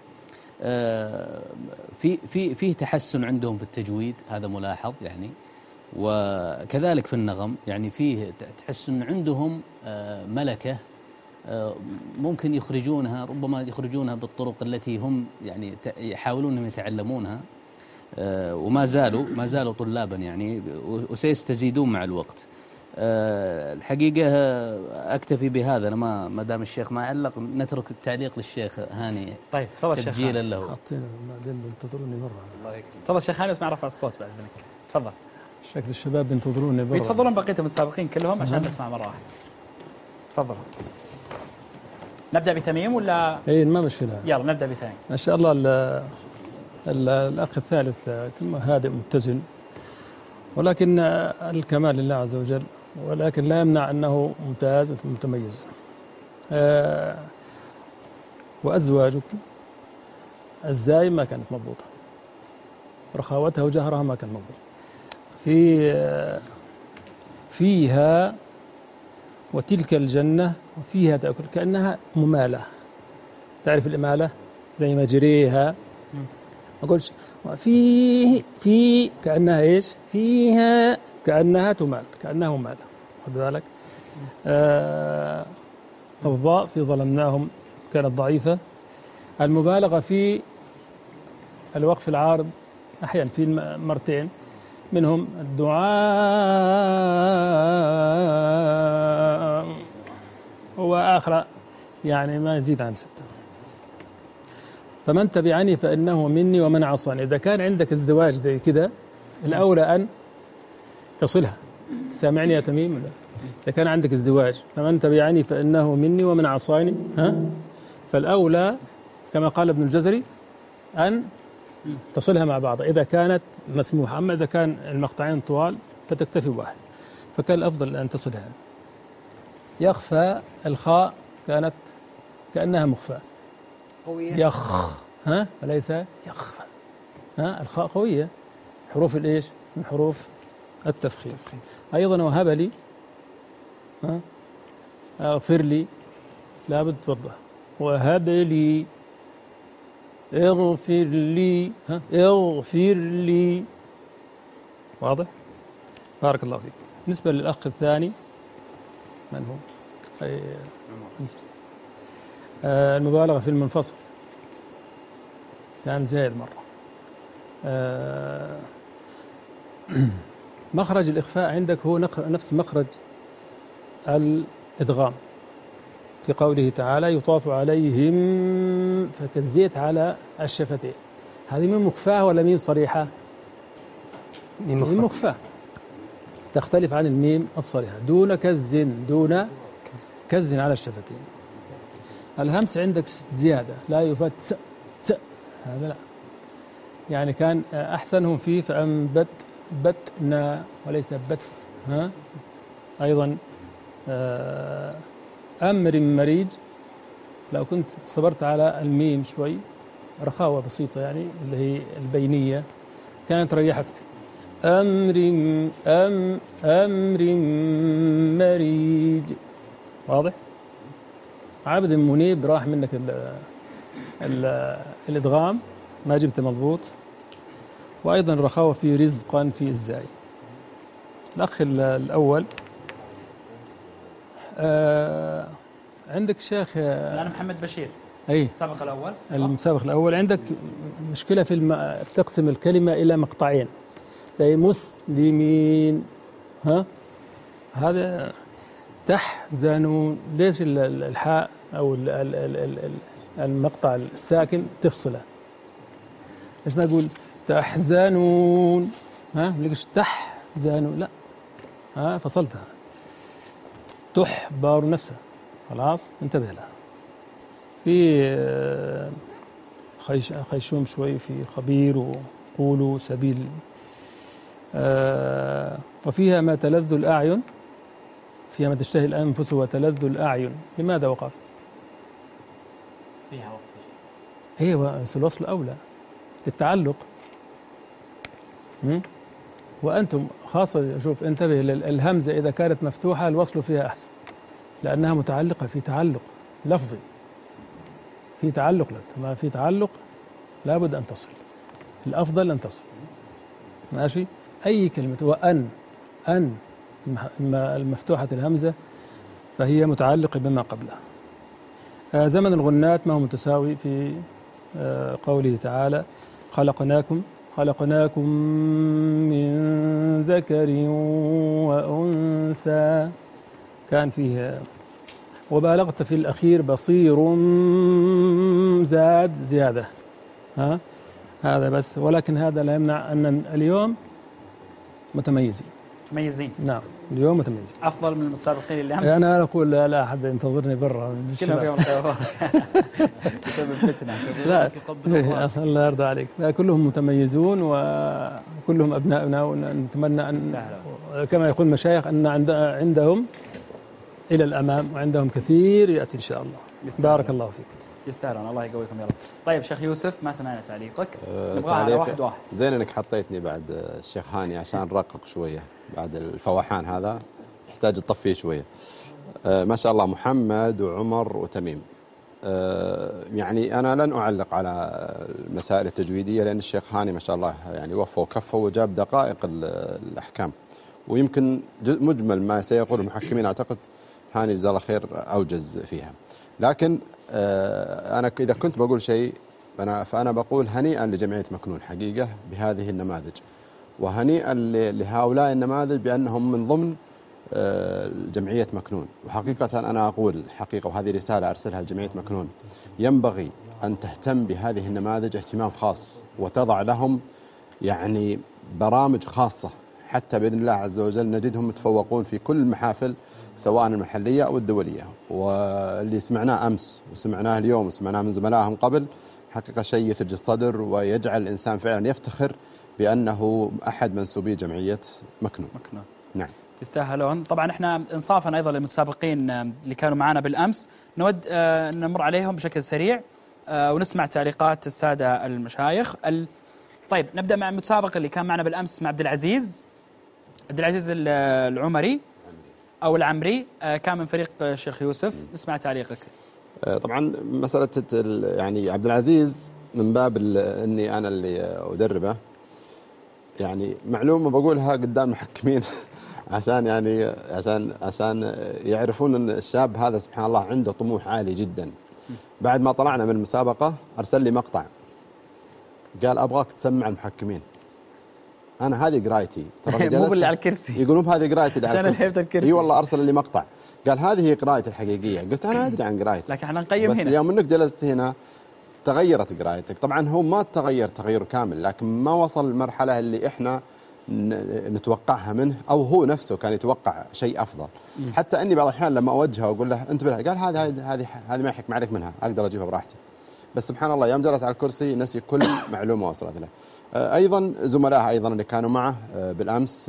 فيه تحسن عندهم في التجويد، هذا ملاحظ يعني، وكذلك في النغم، يعني فيه تحس أن عندهم ملكة ممكن يخرجونها، ربما يخرجونها بالطرق التي هم يعني يحاولون أن يتعلمونها، وما زالوا طلابا يعني، وسيستزيدون مع الوقت. الحقيقة أكتفي بهذا. أنا ما دام الشيخ ما علق، نترك التعليق للشيخ هاني. طيب تفضل الشيخ هاني. تسجيلا له. حاطين بعدين بينتظروني برا. الله يكرمك. تفضل الشيخ هاني واسمع رفع الصوت بعد ذلك. تفضل. شكل الشباب بينتظروني برا. بيتفضلون بقية المتسابقين كلهم عشان نسمع مرة واحدة. تفضل. نبدأ بتميم ولا؟ إيه ما مشكلة. يلا نبدأ بتميم. ما شاء الله الأخ الثالث هادئ متزن، ولكن الكمال لله عز وجل، ولكن لا يمنع أنه ممتاز متميز. وأزواجك الزاي ما كانت مضبوطة، رخاوتها وجهرها ما كان مضبوط. فيها وتلك الجنة وفيها تأكل، كأنها ممالة. تعرف الإمالة زي ما جريها، ما أقولش في كأنها إيش، فيها كأنها تمال، كأنها ممالة. خذ بالك. الضاء في ظلمناهم كانت ضعيفة. المبالغة في الوقف العارض أحيانا في مرتين، منهم الدعاء وآخر يعني ما يزيد عن 6. فمن تبعني فإنه مني ومن عصاني. إذا كان عندك ازدواج زي كده، الأولى أن تصلها. سامعني يا تميم ولا؟ إذا كان عندك ازدواج، فمن تبعني فإنه مني ومن عصاني، فالأولى كما قال ابن الجزري أن تصلها مع بعض إذا كانت مسموحة. أما إذا كان المقطعين طوال فتكتفي بواحد، فكان الأفضل أن تصلها. يخفى، الخاء كانت كأنها مخفى قوية. وليس يخفى. الخاء قوية، حروف الإيش؟ من حروف التفخيم. أيضا وهب لي، اغفر لي، لابد توضح. وهب لي، اغفر لي، اغفر لي. واضح؟ بارك الله فيك. بالنسبة للأخ الثاني، من هو؟ المبالغة في المنفصل كان زايد مرة. مخرج الإخفاء عندك هو نفس مخرج الإدغام في قوله تعالى يطاف عليهم، فكزيت على الشفتين. هذه مين مخفاة ولا مين صريحة؟ مين مخفاة، تختلف عن الميم الصريحة. دون كز، دون كز على الشفتين. الهمس عندك زيادة، لا يفت هذا لا، يعني كان أحسنهم فيه فأنبتنا وليس بتس. أيضا أمر مريج، لو كنت صبرت على الميم شوي، رخاوة بسيطة يعني اللي هي البينية، كانت ريحتك. أمر مريج. واضح؟ عبد منيب راح منك الإدغام، ما جبت مضبوط. وأيضا رخاوة في رزقا في الزاي. الأخ الأول عندك شيخ أنا محمد بشير. أي المسابق الأول. المسابق الأول عندك مشكلة في تقسم الكلمة إلى مقطعين زي مسلمين. هذا تحزنون، ليش الحاء أو المقطع الساكن تفصله؟ ليش ما أقول تحزنون؟ ليش تحزنون؟ لا، فصلتها. تحبر نفسها، خلاص انتبه لها. في خيشوم شوي، في خبير، وقولوا سبيل وفيها ما تلذ الأعين، فيها ما تشتهي الأنفس وتلذ الأعين. لماذا وقف؟ فيها وقف. أيوة، الوصل أولى للتعلق. وأنتم خاصة، شوف انتبه، الهمزة إذا كانت مفتوحة الوصل فيها أحسن، لأنها متعلقة في تعلق لفظي، في تعلق لفظي. ما في تعلق لابد أن تصل، الأفضل أن تصل. ماشي. أي كلمة، وأن المفتوحة الهمزة فهي متعلقة بما قبلها. زمن الغنات ما هو متساوي في قوله تعالى خلقناكم من ذكر وأنثى، كان فيه وبالغت في الأخير بصير، زيادة. هذا بس، ولكن هذا لا يمنع أن اليوم متميزين. نعم، اليوم متميزين، أفضل من المتسابقين اللي أمس. أنا أقول لا أحد ينتظرني برا، كلهم في يوم الخير بسبب فتنة. لا، الله يرضى عليك، كلهم متميزون وكلهم أبنائنا، ونتمنى أن كما يقول المشايخ أن عندهم إلى الأمام، وعندهم كثير يأتي إن شاء الله. بارك الله فيكم. يستاهلون، الله يقويكم يا رب. طيب شيخ يوسف، ما سمعنا تعليقك، نبغى على واحد. زين انك حطيتني بعد الشيخ هاني عشان نرقق شويه بعد الفوحان هذا، يحتاج تطفيه شويه. ما شاء الله محمد وعمر وتميم. يعني انا لن اعلق على المسائل التجويديه، لان الشيخ هاني ما شاء الله يعني وفى وكفى وجاب دقائق الاحكام، ويمكن مجمل ما سيقول المحكمين اعتقد هاني جزاه الله خير اوجز فيها. لكن أنا إذا كنت بقول شيء فأنا بقول هنيئا لجمعية مكنون حقيقة بهذه النماذج، وهنيئا لهؤلاء النماذج بأنهم من ضمن جمعية مكنون. وحقيقة أنا أقول حقيقة، وهذه رسالة أرسلها لجمعية مكنون، ينبغي أن تهتم بهذه النماذج اهتمام خاص، وتضع لهم يعني برامج خاصة، حتى بإذن الله عز وجل نجدهم يتفوقون في كل المحافل سواء المحلية أو الدولية. واللي سمعناه أمس وسمعناه اليوم وسمعناه من زملائهم قبل حقيقة شيء يثلج الصدر، ويجعل الإنسان فعلا يفتخر بأنه أحد منسوبي جمعية مكنون. نعم، يستاهلون. طبعا احنا انصافا أيضا للمتسابقين اللي كانوا معنا بالأمس، نود نمر عليهم بشكل سريع ونسمع تعليقات السادة المشايخ. طيب نبدأ مع المتسابق اللي كان معنا بالأمس، مع عبد العزيز العمري أو العمري، كان من فريق الشيخ يوسف. نسمع تعليقك. طبعا مسألة يعني عبد العزيز من باب أني أنا اللي أدربه، يعني معلومة بقولها قدام المحكمين عشان يعني عشان يعرفون أن الشاب هذا سبحان الله عنده طموح عالي جدا. بعد ما طلعنا من المسابقة أرسل لي مقطع قال أبغاك تسمع المحكمين. أنا هذه قرايتي، ترى مو اللي على الكرسي، يقولون هذه قرايتي عشان الكرسي. اي والله أرسل لي مقطع قال هذه قرايتي الحقيقية. قلت أنا أدري عن قرايتي، لكن احنا نقيم بس هنا. يوم أنك جلست هنا تغيرت قرايتك. طبعا هو ما تغير كامل، لكن ما وصل المرحلة اللي احنا نتوقعها منه، أو هو نفسه كان يتوقع شيء أفضل. حتى أني بعض الأحيان لما أوجهه وأقول له أنت بالله، قال هذه ما يحك عليك منها، أقدر أجيبها براحتي. بس سبحان الله يوم جلس على الكرسي نسي كل معلومة وصلت له. أيضا زملائه أيضا اللي كانوا معه بالأمس،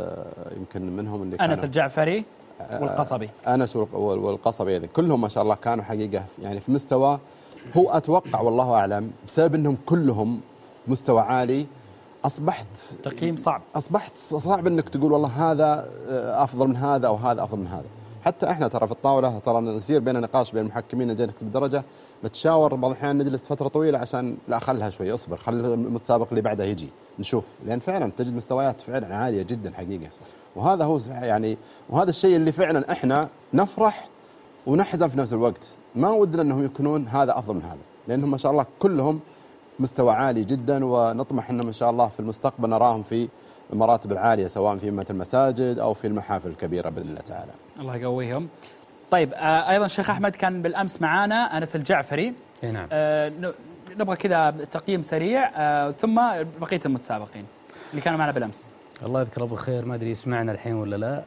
يمكن منهم اللي أنس الجعفري والقصبي، أنس والقصبي كلهم ما شاء الله كانوا حقيقة يعني في مستوى، هو أتوقع والله أعلم بسبب أنهم كلهم مستوى عالي أصبحت تقييم صعب، أصبحت صعب أنك تقول والله هذا أفضل من هذا أو هذا أفضل من هذا. حتى إحنا ترى في الطاولة ترى نصير بين نقاش بين المحكمين نجي نكتب درجة، نتشاور بعض الأحيان نجلس فترة طويلة عشان لا خلها شوي، اصبر خلي المتسابق اللي بعده يجي نشوف، لأن فعلا تجد مستويات فعلا عالية جدا حقيقة. وهذا هو يعني، وهذا الشيء اللي فعلا إحنا نفرح ونحزن في نفس الوقت. ما ودنا أنهم يكونون هذا أفضل من هذا، لأنهم ما شاء الله كلهم مستوى عالي جدا، ونطمح أنهم إن شاء الله في المستقبل نراهم في المراتب العالية سواء في أمة المساجد أو في المحافل الكبيرة بإذن الله تعالى. الله يقويهم. طيب أيضا الشيخ أحمد كان بالأمس معانا، أنس الجعفري. نعم. نبغى كذا تقييم سريع ثم بقية المتسابقين اللي كانوا معنا بالأمس. الله يذكره بالخير، ما أدري يسمعنا الحين ولا لا.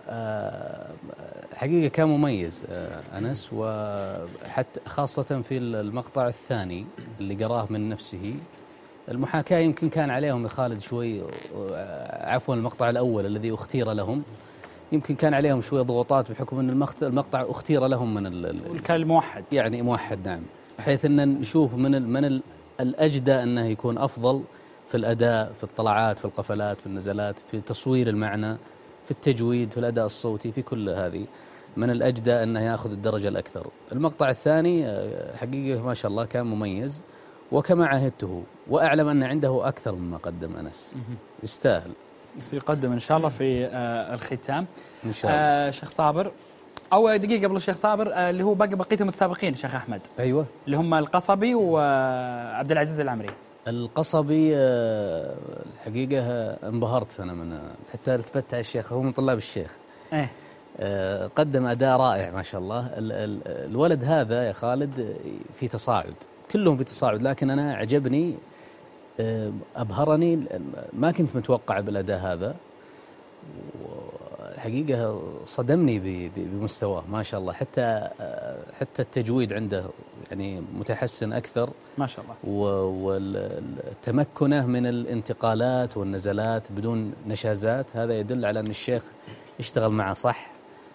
حقيقة كان مميز أنس، وحتى خاصة في المقطع الثاني اللي قراه من نفسه المحاكاة يمكن كان عليهم يا خالد شوي، عفوا المقطع الأول الذي اختير لهم يمكن كان عليهم شوية ضغوطات بحكم أن المقطع اختير لهم من كان الموحد، يعني موحد نعم، بحيث أن نشوف من الأجدى أنه يكون أفضل في الأداء، في الطلعات، في القفلات، في النزلات، في تصوير المعنى، في التجويد، في الأداء الصوتي، في كل هذه من الأجدى أنه يأخذ الدرجة الأكثر. المقطع الثاني حقيقة ما شاء الله كان مميز، وكما عهدته وأعلم أن عنده أكثر مما قدم أنس، يستاهل. سيقدم إن شاء الله في الختام إن شاء الله. شيخ صابر، أو دقيقة قبل الشيخ صابر، اللي هو باقي بقية المتسابقين شيخ أحمد. أيوة، اللي هم القصبي وعبد العزيز العمري. القصبي الحقيقة انبهرت أنا من، حتى التفت على الشيخ، هو من طلاب الشيخ. إيه. قدم أداء رائع ما شاء الله. الولد هذا يا خالد في تصاعد، كلهم في تصاعد، لكن أنا عجبني، أبهرني، ما كنت متوقع بالأداء هذا، الحقيقة صدمني بمستواه ما شاء الله. حتى التجويد عنده يعني متحسن أكثر ما شاء الله، والتمكنه من الانتقالات والنزلات بدون نشازات، هذا يدل على أن الشيخ يشتغل معه صح.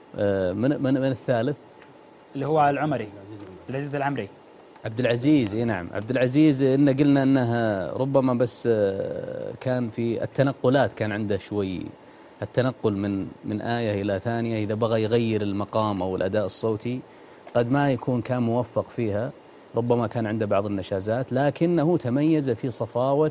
من الثالث اللي هو العمري، العزيز العمري، عبد العزيز. اي نعم، عبد العزيز إن قلنا أنه ربما بس كان في التنقلات كان عنده شوي، التنقل من آية إلى ثانية، إذا بغى يغير المقام أو الأداء الصوتي قد ما يكون كان موفق فيها، ربما كان عنده بعض النشازات، لكنه تميز في صفاوة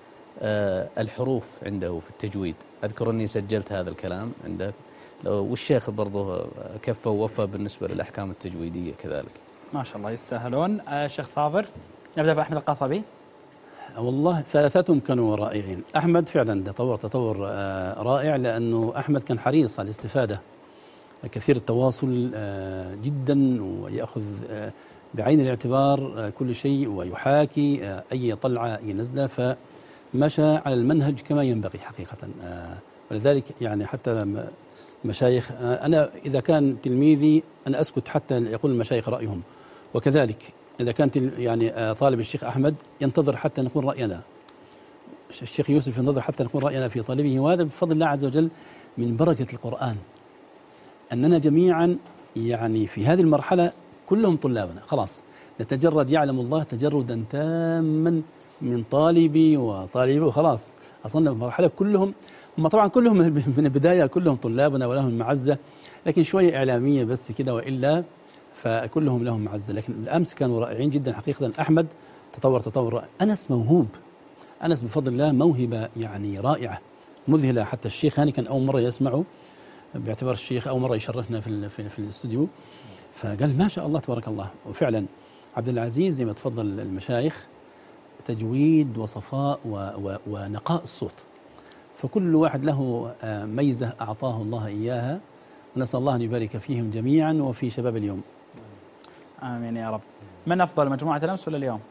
الحروف عنده في التجويد. أذكر أني سجلت هذا الكلام عندك، والشيخ برضه كفى ووفى بالنسبة للأحكام التجويدية كذلك. ما شاء الله يستاهلون. الشيخ صابر، نبدأ بأحمد القصبي. والله ثلاثتهم كانوا رائعين. أحمد فعلا تطور رائع، لأنه أحمد كان حريص على الاستفادة، كثير التواصل جدا، ويأخذ بعين الاعتبار كل شيء، ويحاكي أي طلعة أي نزلة، فمشى على المنهج كما ينبغي حقيقة. ولذلك يعني حتى مشايخ، أنا إذا كان تلميذي أنا أسكت حتى يقول المشايخ رأيهم، وكذلك إذا كان يعني طالب الشيخ أحمد ينتظر حتى نقول رأينا، الشيخ يوسف ينتظر حتى نقول رأينا في طالبه، وهذا بفضل الله عز وجل من بركة القرآن، أننا جميعا يعني في هذه المرحلة كلهم طلابنا، خلاص نتجرد، يعلم الله تجردا تاما من طالبي وطالبي، وخلاص أصلنا في مرحلة كلهم، هم طبعا كلهم من البداية كلهم طلابنا ولهم معزة، لكن شوية إعلامية بس كده، وإلا فكلهم لهم معزة. لكن الأمس كانوا رائعين جدا حقيقة. أحمد تطور رائع. أنس موهوب، أنس بفضل الله موهبة يعني رائعة مذهلة. حتى الشيخ هاني كان أول مرة يسمعه، باعتبار الشيخ أول مرة يشرفنا في الاستوديو، فقال ما شاء الله تبارك الله. وفعلا عبد العزيز زي ما تفضل المشايخ، تجويد وصفاء ونقاء الصوت، فكل واحد له ميزة أعطاه الله إياها، ونسأل الله أن يبارك فيهم جميعا وفي شباب اليوم. آمين يا رب. من أفضل، مجموعة الأمس ولا اليوم؟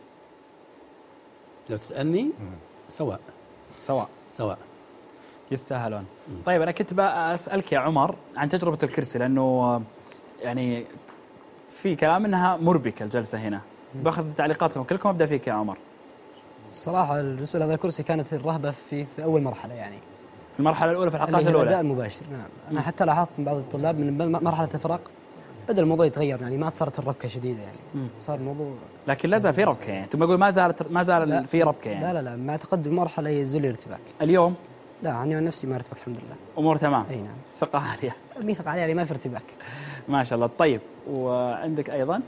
لو تسألني سواء يستاهلون. طيب أنا كنت بأسألك يا عمر عن تجربة الكرسي، لأنه يعني في كلام أنها مربكة الجلسة هنا، باخذ تعليقاتكم كلكم. أبدأ فيك يا عمر. الصراحة بالنسبة لهذا الكرسي كانت الرهبة في أول مرحلة، يعني في المرحلة الأولى، في الحلقات الأولى، الأداء المباشر. نعم، أنا حتى لاحظت من بعض الطلاب من مرحلة الفرق بدأ الموضوع يتغير، يعني ما صارت الربكة شديدة، يعني صار الموضوع، لكن لا زال في ربكة، يعني ثم أقول ما زال في ربكة يعني. لا مع تقدم المرحلة يزول الارتباك. اليوم لا، أنا عن نفسي ما ارتبك الحمد لله، أمور تمام. أي نعم، ثقة عالية، ثقة عالية، يعني ما في ارتباك ما شاء الله. طيب وعندك أيضا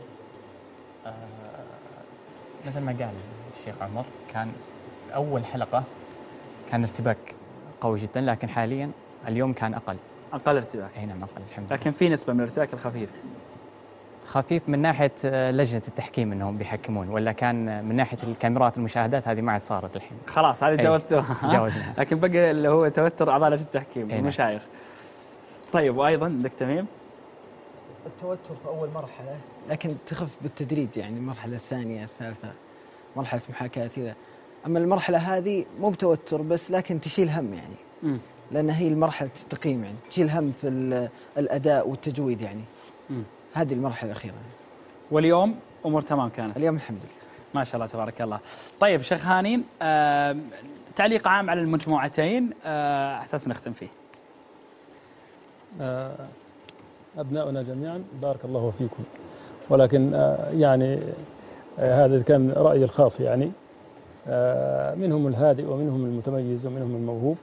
مثل ما قال الشيخ عمر، كان أول حلقة كان ارتباك قوي جدا، لكن حاليا اليوم كان أقل ارتباك. أي نعم، أقل الحمد لله. لكن في نسبة من الارتباك الخفيف، خفيف من ناحية لجنة التحكيم أنهم بيحكمون، ولا كان من ناحية الكاميرات المشاهدات هذه ما عاد صارت الحين، خلاص هذه جاوزناها. لكن بقى اللي هو توتر أعضاء لجنة التحكيم المشايخ. طيب وأيضا عندك تميم؟ التوتر في أول مرحلة، لكن تخف بالتدريج، يعني المرحلة الثانية الثالثة مرحلة محاكاة كذا. أما المرحلة هذه مو بتوتر بس، لكن تشيل هم يعني، لأن هي المرحلة التقييم، يعني تشيل هم في الأداء والتجويد، يعني هذه المرحلة الأخيرة. واليوم أمور تمام كانت؟ اليوم الحمد لله. ما شاء الله تبارك الله. طيب شيخ هاني، تعليق عام على المجموعتين أساس نختم فيه. أبناؤنا جميعا بارك الله فيكم، ولكن يعني هذا كان رأيي الخاص، يعني منهم الهادئ ومنهم المتميز ومنهم الموهوب.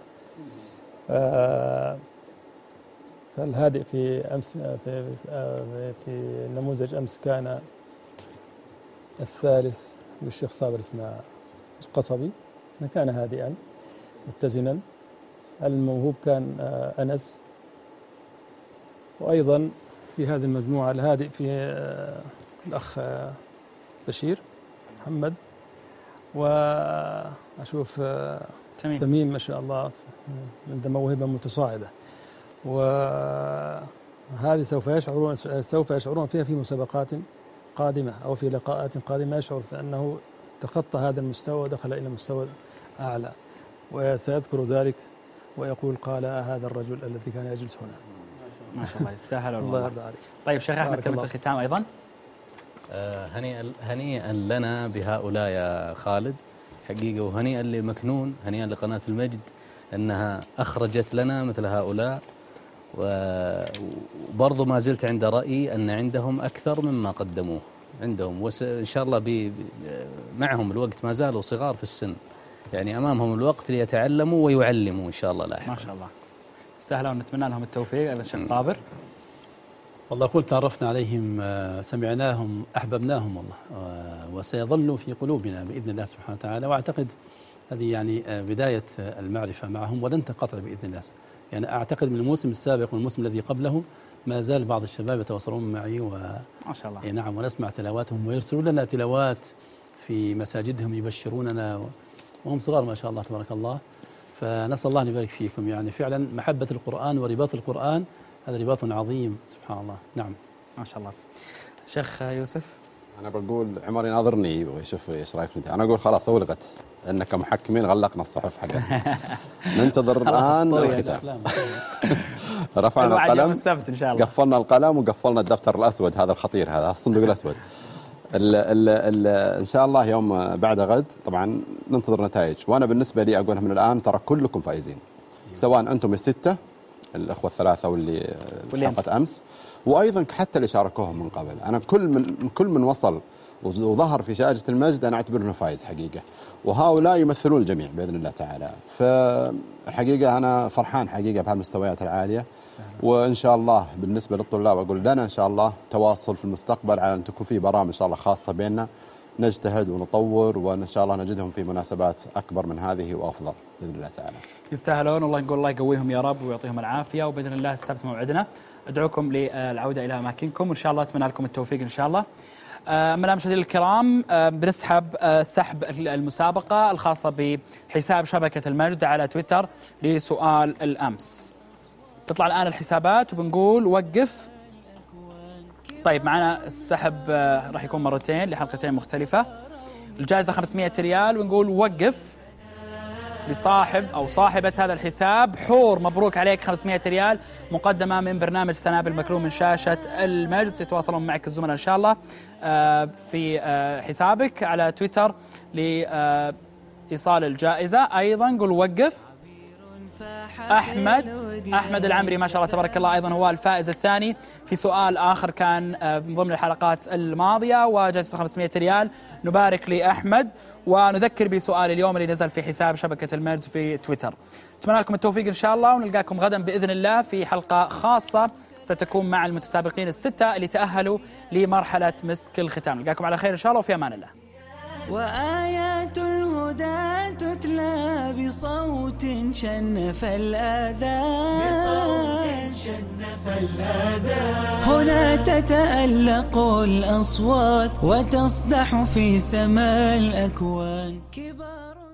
فالهادئ في أمس في نموذج أمس كان الثالث للشيخ صابر اسمه القصبي، كان هادئا متزنا. الموهوب كان أنس. وأيضا في هذه المجموعة الهادئ في الأخ بشير محمد، وأشوف تميم ما شاء الله عنده موهبة متصاعدة، وهذه سوف يشعرون فيها في مسابقات قادمة أو في لقاءات قادمة، يشعر أنه تخطى هذا المستوى ودخل إلى مستوى أعلى، وسيذكر ذلك ويقول قال هذا الرجل الذي كان يجلس هنا. ما شاء الله يستاهل. الله يرضى عليك. طيب شيخ أحمد، كلمة الختام أيضا. هنيئا لنا بهؤلاء يا خالد حقيقة، وهنيئا لمكنون، هنيئا لقناة المجد أنها أخرجت لنا مثل هؤلاء. وبرضو ما زلت عند رأيي أن عندهم أكثر مما قدموه عندهم، وإن شاء الله معهم الوقت، ما زالوا صغار في السن، يعني أمامهم الوقت ليتعلموا ويعلموا إن شاء الله لاحقا. ما شاء الله استاهلوا، ونتمنى لهم التوفيق. الشيخ صابر. والله قلت تعرفنا عليهم، سمعناهم، أحببناهم والله، وسيظلوا في قلوبنا بإذن الله سبحانه وتعالى. وأعتقد هذه يعني بداية المعرفة معهم ولن تنقطع بإذن الله. يعني أعتقد من الموسم السابق والموسم الذي قبله ما زال بعض الشباب يتواصلون معي ما شاء الله. نعم، ونسمع تلاواتهم ويرسلون لنا تلاوات في مساجدهم يبشروننا وهم صغار ما شاء الله تبارك الله. فنسأل الله أن يبارك فيكم. يعني فعلا محبة القرآن ورباط القرآن هذا رباط عظيم سبحان الله. نعم ما شاء الله. شيخ يوسف. أنا بقول عمر يناظرني ويشوف إيش رأيك أنت. أنا أقول خلاص أولغت، إن كمحكمين غلقنا الصحف حقنا. ننتظر الآن الختام. رفعنا القلم السبت إن شاء الله. قفلنا القلم وقفلنا الدفتر الأسود هذا الخطير، هذا الصندوق الأسود. إن شاء الله يوم بعد غد طبعا ننتظر نتائج. وأنا بالنسبة لي أقولها من الآن، ترى كلكم فائزين، سواء أنتم الستة الأخوة الثلاثة واللي حقت أمس، وأيضا حتى اللي شاركوهم من قبل. أنا كل من وصل وظهر في شاشة المجد أنا أعتبر أنه فايز حقيقة، وهؤلاء يمثلون الجميع بإذن الله تعالى. فالحقيقة أنا فرحان حقيقة بهالمستويات العالية، وإن شاء الله بالنسبة للطلاب أقول لنا إن شاء الله تواصل في المستقبل على أن تكون في برامج إن شاء الله خاصة بيننا، نجتهد ونطور، وإن شاء الله نجدهم في مناسبات أكبر من هذه وأفضل بإذن الله تعالى. يستاهلون، والله نقول الله يقويهم يا رب ويعطيهم العافية، وبإذن الله السبت موعدنا. أدعوكم للعودة إلى أماكنكم، وإن شاء الله أتمنى لكم التوفيق إن شاء الله. أما مشاهدينا الكرام، بنسحب سحب المسابقة الخاصة بحساب شبكة المجد على تويتر لسؤال الأمس. تطلع الآن الحسابات وبنقول وقف. طيب معنا السحب راح يكون مرتين لحلقتين مختلفة. الجائزة 500 ريال، ونقول وقف لصاحب أو صاحبة هذا الحساب. حور مبروك عليك 500 ريال مقدمة من برنامج سنابل مكنون من شاشة المجد. سيتواصلون معك الزملاء إن شاء الله في حسابك على تويتر لإيصال الجائزة. أيضا قل وقف. أحمد العمري ما شاء الله تبارك الله أيضا هو الفائز الثاني في سؤال آخر كان من ضمن الحلقات الماضية، وجائزة 500 ريال. نبارك لأحمد ونذكر بسؤال اليوم اللي نزل في حساب شبكة المجد في تويتر. أتمنى لكم التوفيق إن شاء الله، ونلقاكم غدا بإذن الله في حلقة خاصة ستكون مع المتسابقين الستة اللي تأهلوا لمرحلة مسك الختام. نلقاكم على خير إن شاء الله، وفي أمان الله. وآيات الهدى تتلى بصوت شنف الآذان، هنا تتألق الأصوات وتصدح في سماء الأكوان كبار.